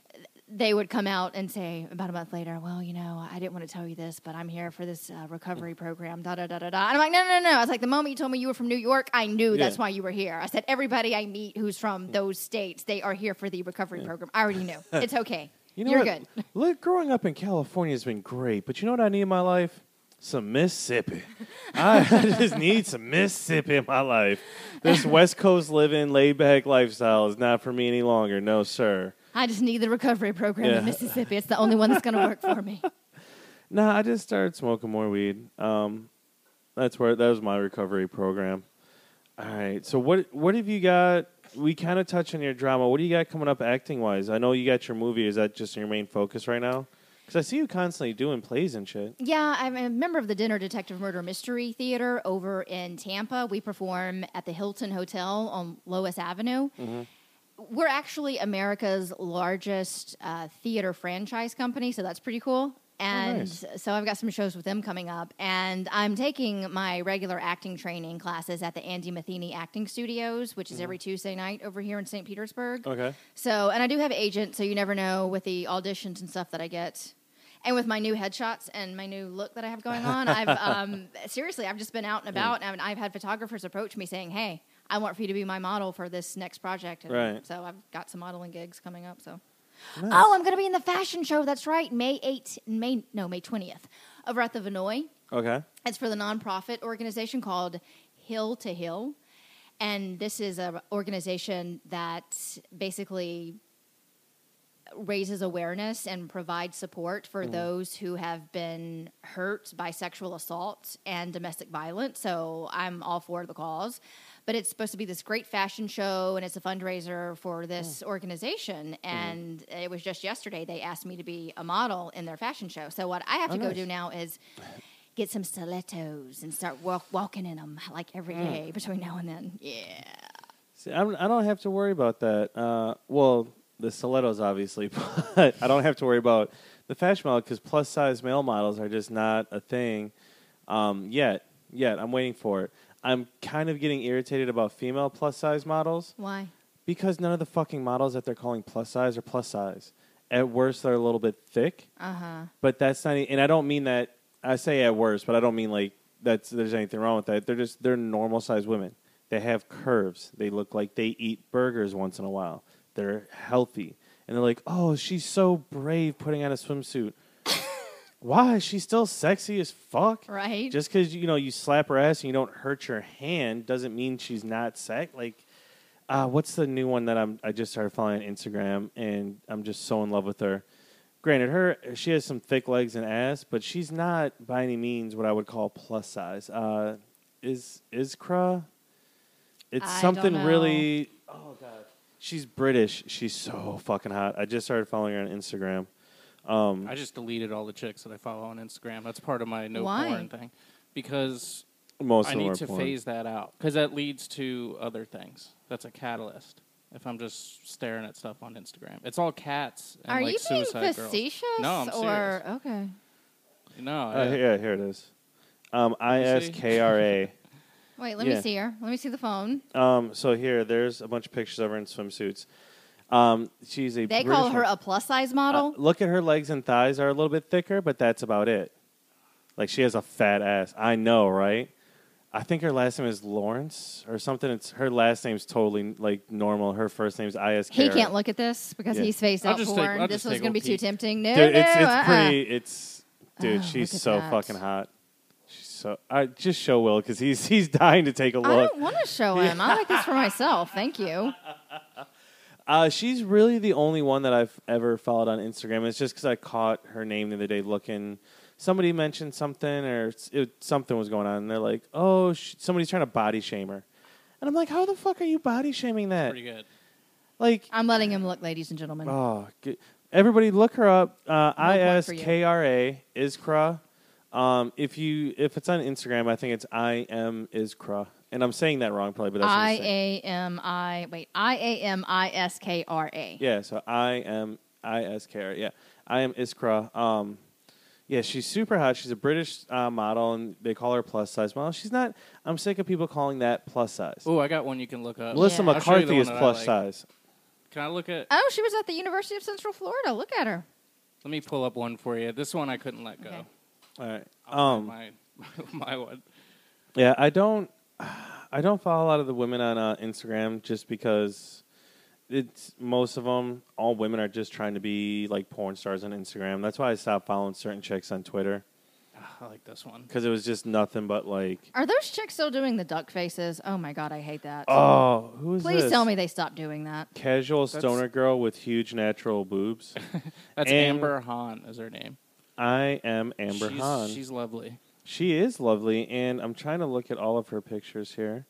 they would come out and say about a month later, well, you know, I didn't want to tell you this, but I'm here for this uh, recovery program, da, da, da, da, da. And I'm like, no, no, no, no. I was like, the moment you told me you were from New York, I knew Yeah. that's why you were here. I said, everybody I meet who's from those states, they are here for the recovery program. I already knew. It's okay. You know You're what? good. Look, growing up in California has been great, but you know what I need in my life? Some Mississippi. I, I just need some Mississippi in my life. This West Coast living, laid back lifestyle is not for me any longer. No, sir. I just need the recovery program Yeah. in Mississippi. It's the only one that's going to work for me. Nah, I just started smoking more weed. Um, that's where that was my recovery program. All right. So what what have you got? We kind of touched on your drama. What do you got coming up acting wise? I know you got your movie. Is that just your main focus right now? Because I see you constantly doing plays and shit. Yeah, I'm a member of the Dinner Detective Murder Mystery Theater over in Tampa. We perform at the Hilton Hotel on Lois Avenue. Mm-hmm. We're actually America's largest uh, theater franchise company, so that's pretty cool. And nice. so I've got some shows with them coming up. And I'm taking my regular acting training classes at the Andy Matheny Acting Studios, which is every Tuesday night over here in Saint Petersburg. Okay. So, and I do have agents, so you never know with the auditions and stuff that I get. And with my new headshots and my new look that I have going on, I've um, seriously, I've just been out and about, and I've had photographers approach me saying, hey, I want for you to be my model for this next project. And Right. so I've got some modeling gigs coming up. So, Nice. oh, I'm going to be in the fashion show. That's right, May eighth, May no May twentieth, over at the Vinoy. Okay. It's for the nonprofit organization called Hill to Hill. And this is an organization that basically raises awareness and provides support for those who have been hurt by sexual assault and domestic violence. So I'm all for the cause. But it's supposed to be this great fashion show, and it's a fundraiser for this organization. And it was just yesterday they asked me to be a model in their fashion show. So what I have to Oh, go nice. do now is get some stilettos and start walk, walking in them like every day between now and then. Yeah. See, I'm, I don't have to worry about that. Uh, well, the stilettos, obviously, but I don't have to worry about the fashion model because plus size male models are just not a thing um, yet. Yet, I'm waiting for it. I'm kind of getting irritated about female plus size models Why? because none of the fucking models that they're calling plus size are plus size. At worst, they're a little bit thick, Uh-huh. but that's not. e- And I don't mean that. I say at worst, but I don't mean like that's. There's anything wrong with that. They're just they're normal sized women. They have curves. They look like they eat burgers once in a while. They're healthy, and they're like, oh, she's so brave putting on a swimsuit. Why? She's still sexy as fuck. Right? Just because you know you slap her ass and you don't hurt your hand doesn't mean she's not sex. Like, uh, what's the new one that I'm? I just started following on Instagram, and I'm just so in love with her. Granted, her she has some thick legs and ass, but she's not by any means what I would call plus size. Uh, is Iskra? It's I something don't know. really. Oh god, she's British. She's so fucking hot. I just started following her on Instagram. Um, I just deleted all the chicks that I follow on Instagram. That's part of my no Why? porn thing. Because most I of them need are to porn. phase that out. Because that leads to other things. That's a catalyst. If I'm just staring at stuff on Instagram. It's all cats and Are like you being suicide facetious? girls. No, I'm or serious. okay. No, Uh, I, yeah, here it is. Um, I You S see? K R A. Wait, let Yeah. me see her. Let me see the phone. Um, so here, there's a bunch of pictures of her in swimsuits. Um, she's a They British call her one. a plus size model. Uh, look at her legs and thighs are a little bit thicker, but that's about it. Like, she has a fat ass. I know, right? I think her last name is Lawrence or something. It's her last name's totally like normal. Her first name's I S K. He can't look at this because Yeah. he's faced I'll out just take- porn. I'll This just was take a going to be too peek. tempting. No, Dude, no, it's it's uh-uh. pretty. It's dude, Oh, she's look at so that. fucking hot. She's so. I just show Will because he's he's dying to take a I look. don't want to show him. I like this for myself. Thank you. Uh, she's really the only one that I've ever followed on Instagram. It's just because I caught her name the other day looking. Somebody mentioned something or it's- it, something was going on, and they're like, "Oh, sh- somebody's trying to body shame her," and I'm like, "How the fuck are you body shaming that?" Pretty good. Like, I'm letting him look, ladies and gentlemen. oh, g- everybody, look her up. Uh, I point S for you. K R A Iskra. Um, if you if it's on Instagram, I think it's I am Iskra, and I'm saying that wrong probably, but that's what I I'm saying. A M I wait I A M I S K R A. Yeah, so I am I S K R A. Yeah, I am Iskra. Um, yeah, she's super hot. She's a British uh, model, and they call her plus size model. She's not. I'm sick of people calling that plus size. Oh, I got one you can look up. Melissa Yeah. I'll show you the McCarthy one is that I plus like. size. Can I look at? Oh, she was at the University of Central Florida. Look at her. Let me pull up one for you. This one I couldn't let go. Okay. All right. I'll Um, find my my one. Yeah, I don't. I don't follow a lot of the women on uh, Instagram just because it's most of them. All women are just trying to be like porn stars on Instagram. That's why I stopped following certain chicks on Twitter I like this one. because it was just nothing but like, Are those chicks still doing the duck faces? Oh my god, I hate that. oh, who is Please this? tell me they stopped doing that. Casual That's- stoner girl with huge natural boobs. That's And- Amber Hahn is her name. I am Amber she's, Hahn. She's lovely. She is lovely, and I'm trying to look at all of her pictures here.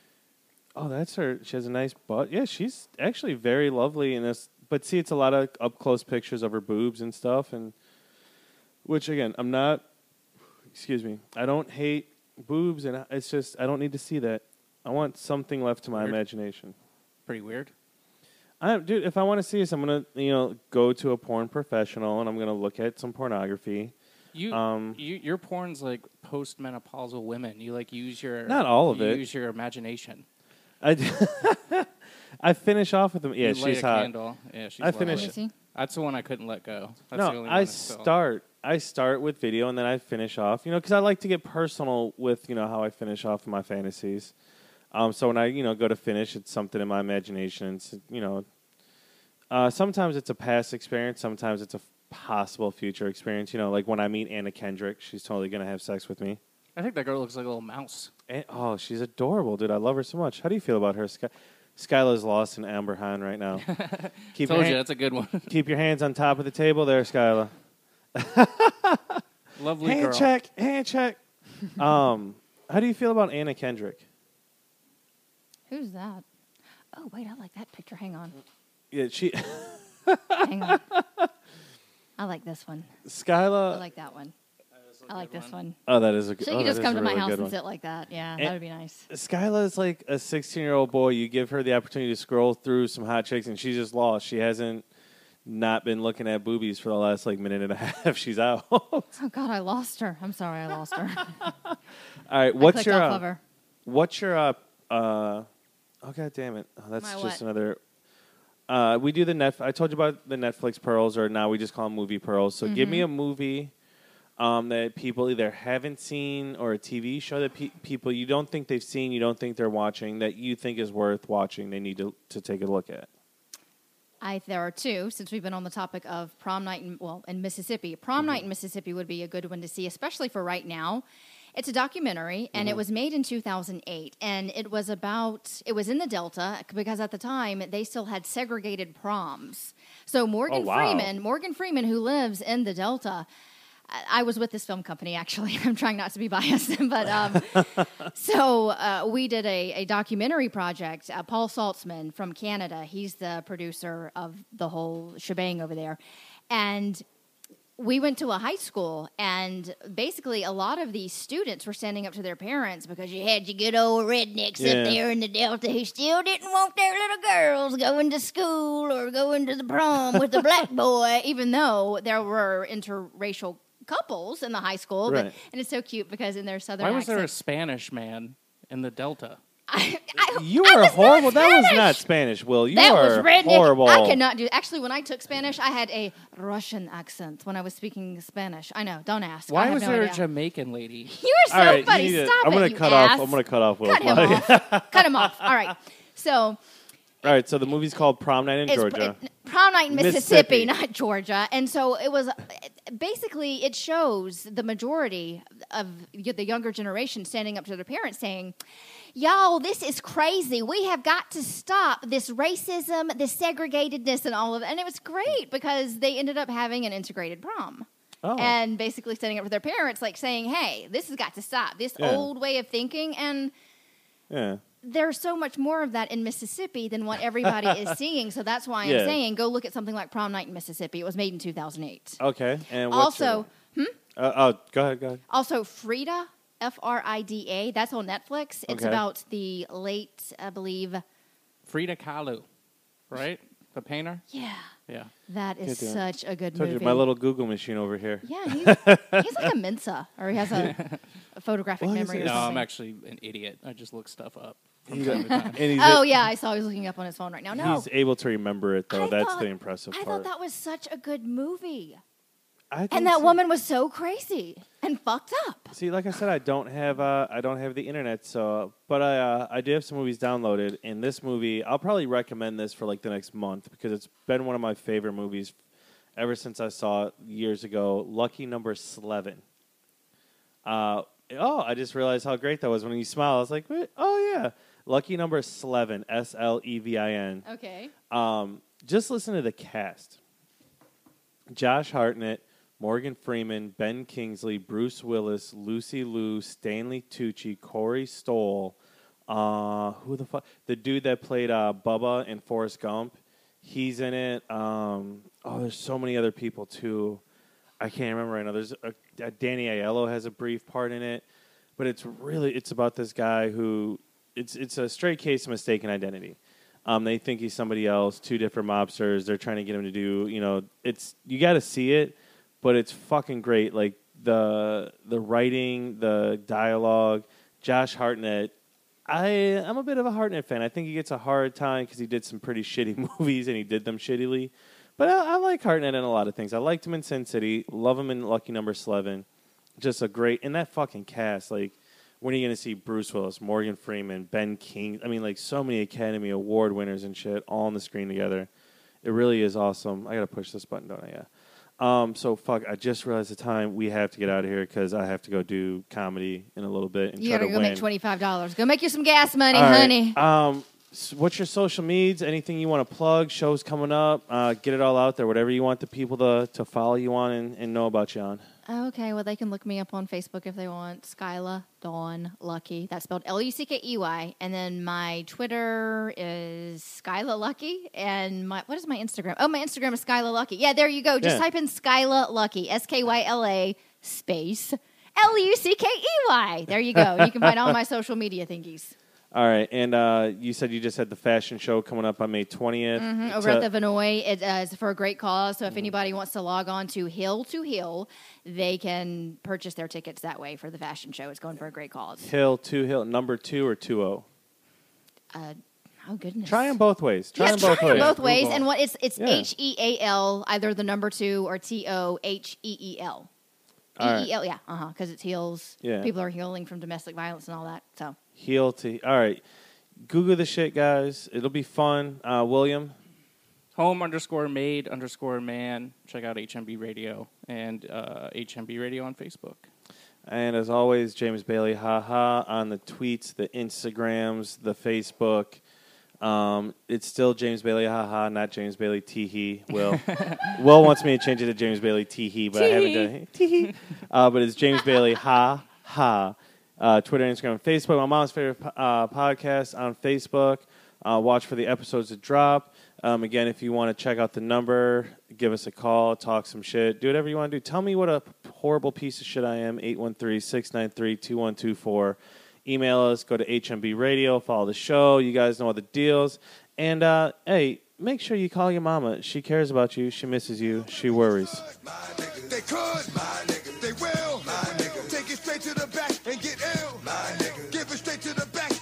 Oh, that's her. She has a nice butt. Yeah, she's actually very lovely in this. But see, it's a lot of up close pictures of her boobs and stuff, and which again, I'm not. Excuse me. I don't hate boobs, and it's just I don't need to see that. I want something left to my Weird. imagination. Pretty weird. I, dude, if I want to see this, I'm gonna you know go to a porn professional, and I'm gonna look at some pornorography. You, Um, you your porn's like postmenopausal women. You like use your Not all of you it. Use your imagination. I, I finish off with them. Yeah, you light she's a hot. candle. Yeah, she's I lovely. finish Let me see. That's the one I couldn't let go. That's the No, only I one still- start. I start with video and then I finish off. You know, because I like to get personal with you know how I finish off my fantasies. Um, so when I you know go to finish, it's something in my imagination. It's, you know, uh, sometimes it's a past experience. Sometimes it's a f- possible future experience. You know, like when I meet Anna Kendrick, she's totally gonna have sex with me. I think that girl looks like a little mouse. And, oh, she's adorable, dude. I love her so much. How do you feel about her? Sky- Skyla's lost in Amber Hahn right now. Keep your Told you hand- that's a good one. keep your hands on top of the table there, Skyla. Lovely Hand girl. check, hand check. um, how do you feel about Anna Kendrick? Who's that? Oh wait, I like that picture. Hang on. Yeah, she, Hang on. I like this one. I Skyla. like that one. I like this one. Oh, that is a So good. you Oh, can that just is come a to my really house good and one. sit like that. Yeah, And- that would be nice. Skyla is like a sixteen-year-old boy. You give her the opportunity to scroll through some hot chicks, and she's just lost. She hasn't not been looking at boobies for the last like minute and a half. She's out. All Oh God, I lost her. I'm sorry, I lost her. right, I what's clicked your off uh, of her. what's your uh, uh oh god damn it? Oh, that's My just what? another. Uh, we do the net. I told you about the Netflix pearls, or now we just call them movie pearls. So give me Mm-hmm. a movie um, that people either haven't seen, or a T V show that pe- people you don't think they've seen, you don't think they're watching, that you think is worth watching. They need to to take a look at. I, there are two, since we've been on the topic of prom night in, well, in Mississippi. Prom night in Mississippi would be a good one to see, especially for right now. It's a documentary, and it was made in two thousand eight, and it was about, it was in the Delta, because at the time, they still had segregated proms. So Morgan Oh, wow. Freeman, Morgan Freeman, who lives in the Delta, I- I was with this film company, actually. I'm trying not to be biased, but um, so uh, we did a, a documentary project. Uh, Paul Saltzman from Canada, he's the producer of the whole shebang over there. And we went to a high school, and basically a lot of these students were standing up to their parents because you had your good old rednecks Yeah. up there in the Delta who still didn't want their little girls going to school or going to the prom with the black boy, even though there were interracial couples in the high school. But, Right. and it's so cute because in their southern Why was there a accent- Spanish man in the Delta. I, I, You I are was horrible. Not That was Spanish. not Spanish, Will. You that are was redneck. horrible. I cannot do. Actually, when I took Spanish, I had a Russian accent when I was speaking Spanish. I know. Don't ask. I Why have was no there idea. a Jamaican lady? You are so All right, funny. you need to- Stop I'm it. gonna you cut ass. off. I'm gonna cut off Will. Cut him off. Cut him off. All right. So All right, so the movie's called Prom Night in it's Georgia. it- prom night in Mississippi, Mississippi. not Georgia. And so it was basically it shows the majority of the younger generation standing up to their parents saying, "Y'all, this is crazy. We have got to stop this racism, this segregatedness, and all of it." And it was great because they ended up having an integrated prom. Oh. And basically standing up for their parents, like saying, "Hey, this has got to stop. This Yeah. old way of thinking." And Yeah. there's so much more of that in Mississippi than what everybody is seeing. So that's why I'm Yeah. saying go look at something like Prom Night in Mississippi. It was made in two thousand eight. Okay. And what's Also, your- uh, oh, go ahead. Go ahead. also Frida, F R I D A. That's on Netflix. It's Okay. about the late, I believe. Frida Kahlo, right? The painter? Yeah, Yeah. that is Good deal. such a good Told you, movie. my little Google machine over here. Yeah, he's, he's like a Mensa, or he has a, a photographic Well, he's memory. a- or No, I'm something. actually an idiot. I just look stuff up from He's time to time. And he's, Oh yeah, I saw he was looking up on his phone right now. No, he's able to remember it, though. I That's thought- the impressive I part. thought that was such a good movie. I think And that so. woman was so crazy and fucked up. See, like I said, I don't have uh, I don't have the internet, so but I uh, I do have some movies downloaded. And this movie, I'll probably recommend this for like the next month because it's been one of my favorite movies ever since I saw it years ago. Lucky Number Slevin. Uh oh, I just realized how great that was when you smile. I was like, what? Oh yeah, Lucky Number Slevin, S L E V I N. Okay. Um, just listen to the cast: Josh Hartnett, Morgan Freeman, Ben Kingsley, Bruce Willis, Lucy Liu, Stanley Tucci, Corey Stoll. Uh, who the fuck? The dude that played uh, Bubba in Forrest Gump. He's in it. Um, oh, there's so many other people too. I can't remember right now. There's a, a Danny Aiello has a brief part in it, but it's really it's about this guy who it's it's a straight case of mistaken identity. Um, they think he's somebody else. Two different mobsters. They're trying to get him to do. You know, it's you got to see it, but it's fucking great. Like the the writing, the dialogue. Josh Hartnett. I I'm a bit of a Hartnett fan. I think he gets a hard time because he did some pretty shitty movies and he did them shittily. But I, I like Hartnett in a lot of things. I liked him in Sin City. Love him in Lucky Number Slevin. Just a great and that fucking cast. Like, when are you gonna see Bruce Willis, Morgan Freeman, Ben King? I mean, like so many Academy Award winners and shit all on the screen together. It really is awesome. I gotta push this button, don't I? Yeah. Um, so fuck. I just realized the time we have to get out of here because I have to go do comedy in a little bit and You try gotta to go win. make twenty-five dollars. Go make you some gas money, All right. honey. Um, s- what's your social medias? Anything you want to plug? Shows coming up? Uh, get it all out there. Whatever you want the people to, to follow you on and, and know about you on. Okay, well, they can look me up on Facebook if they want. Skyla Dawn Lucky. That's spelled L U C K E Y. And then my Twitter is Skyla Lucky. And my what is my Instagram? Oh, my Instagram is Skyla Lucky. Yeah, there you go. Just Yeah. type in Skyla Lucky. S K Y L A space L U C K E Y. There you go. You can find all my social media thingies. All right. And uh, you said you just had the fashion show coming up on May twentieth. Mhm, over at the Vinoy. It uh, is for a great cause. So if anybody wants to log on to Hill to Hill, they can purchase their tickets that way for the fashion show. It's going for a great cause. Hill, two Hill, number two or two O. Uh, oh goodness! Try them both ways. Try Yeah, them both try 'em ways. both ways. Google. And what it's it's Yeah. H E A L, either the number two or T O H E E L. E All right. E L, yeah, uh huh, because it's heals. Yeah. People are healing from domestic violence and all that. So Heel to. All right. Google the shit, guys. It'll be fun. Uh, William. Home underscore made underscore man. Check out H M B Radio and uh, H M B Radio on Facebook. And as always, James Bailey, haha, on the tweets, the Instagrams, the Facebook. Um, it's still James Bailey, haha, not James Bailey, teehee. Will Will wants me to change it to James Bailey, teehee, but I haven't done it. Teehee. Uh, but it's James Bailey, ha, ha. Uh, Twitter, Instagram, Facebook. My mom's favorite uh, podcast on Facebook. Uh, watch for the episodes to drop. Um, again, if you want to check out the number, give us a call, talk some shit, do whatever you want to do. Tell me what a horrible piece of shit I am, eight one three, six nine three, two one two four. Email us, go to H M B Radio, follow the show. You guys know all the deals. And, uh, hey, make sure you call your mama. She cares about you. She misses you. She worries. My niggas, they could, my niggas, they will, my niggas, take it straight to the back and get ill, my niggas, give it straight to the back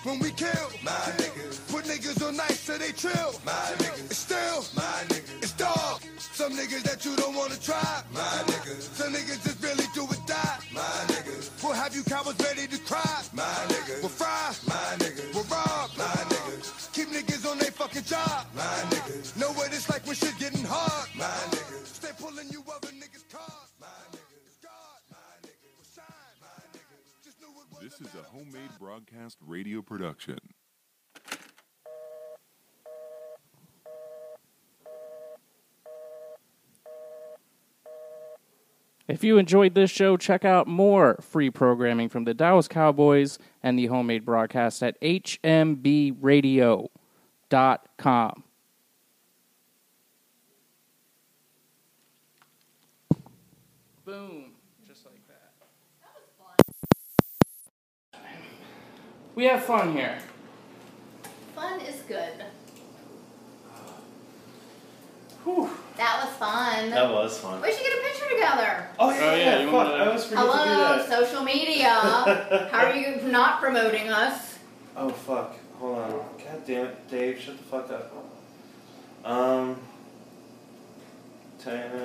chill, my niggas. It's still, my niggas. It's dog. Some niggas that you don't wanna try, my niggas. Some niggas just really do or die, my niggas. We'll have you cowards ready to cry, my niggas. We'll fry, my niggas. We'll rob, my niggas. Keep niggas on their fucking job, my niggas. Know what it's like when shit getting hard, my niggas. Stay pulling you other niggas' cars, my niggas. God, my niggas. We'll shine, my niggas. Just knew it was This is a homemade broadcast radio production. If you enjoyed this show, check out more free programming from the Dallas Cowboys and the Homemade Broadcast at h m b radio dot com. Boom. Just like that. That was fun. We have fun here. Fun is good. Whew. That was fun. That was fun. We should get a picture together. Oh yeah, Oh, yeah, yeah. you Fuck, wanna- I always forget to do Hello, that. social media. How are you not promoting us? Oh fuck. Hold on. God damn it, Dave. Shut the fuck up. Um. Ten.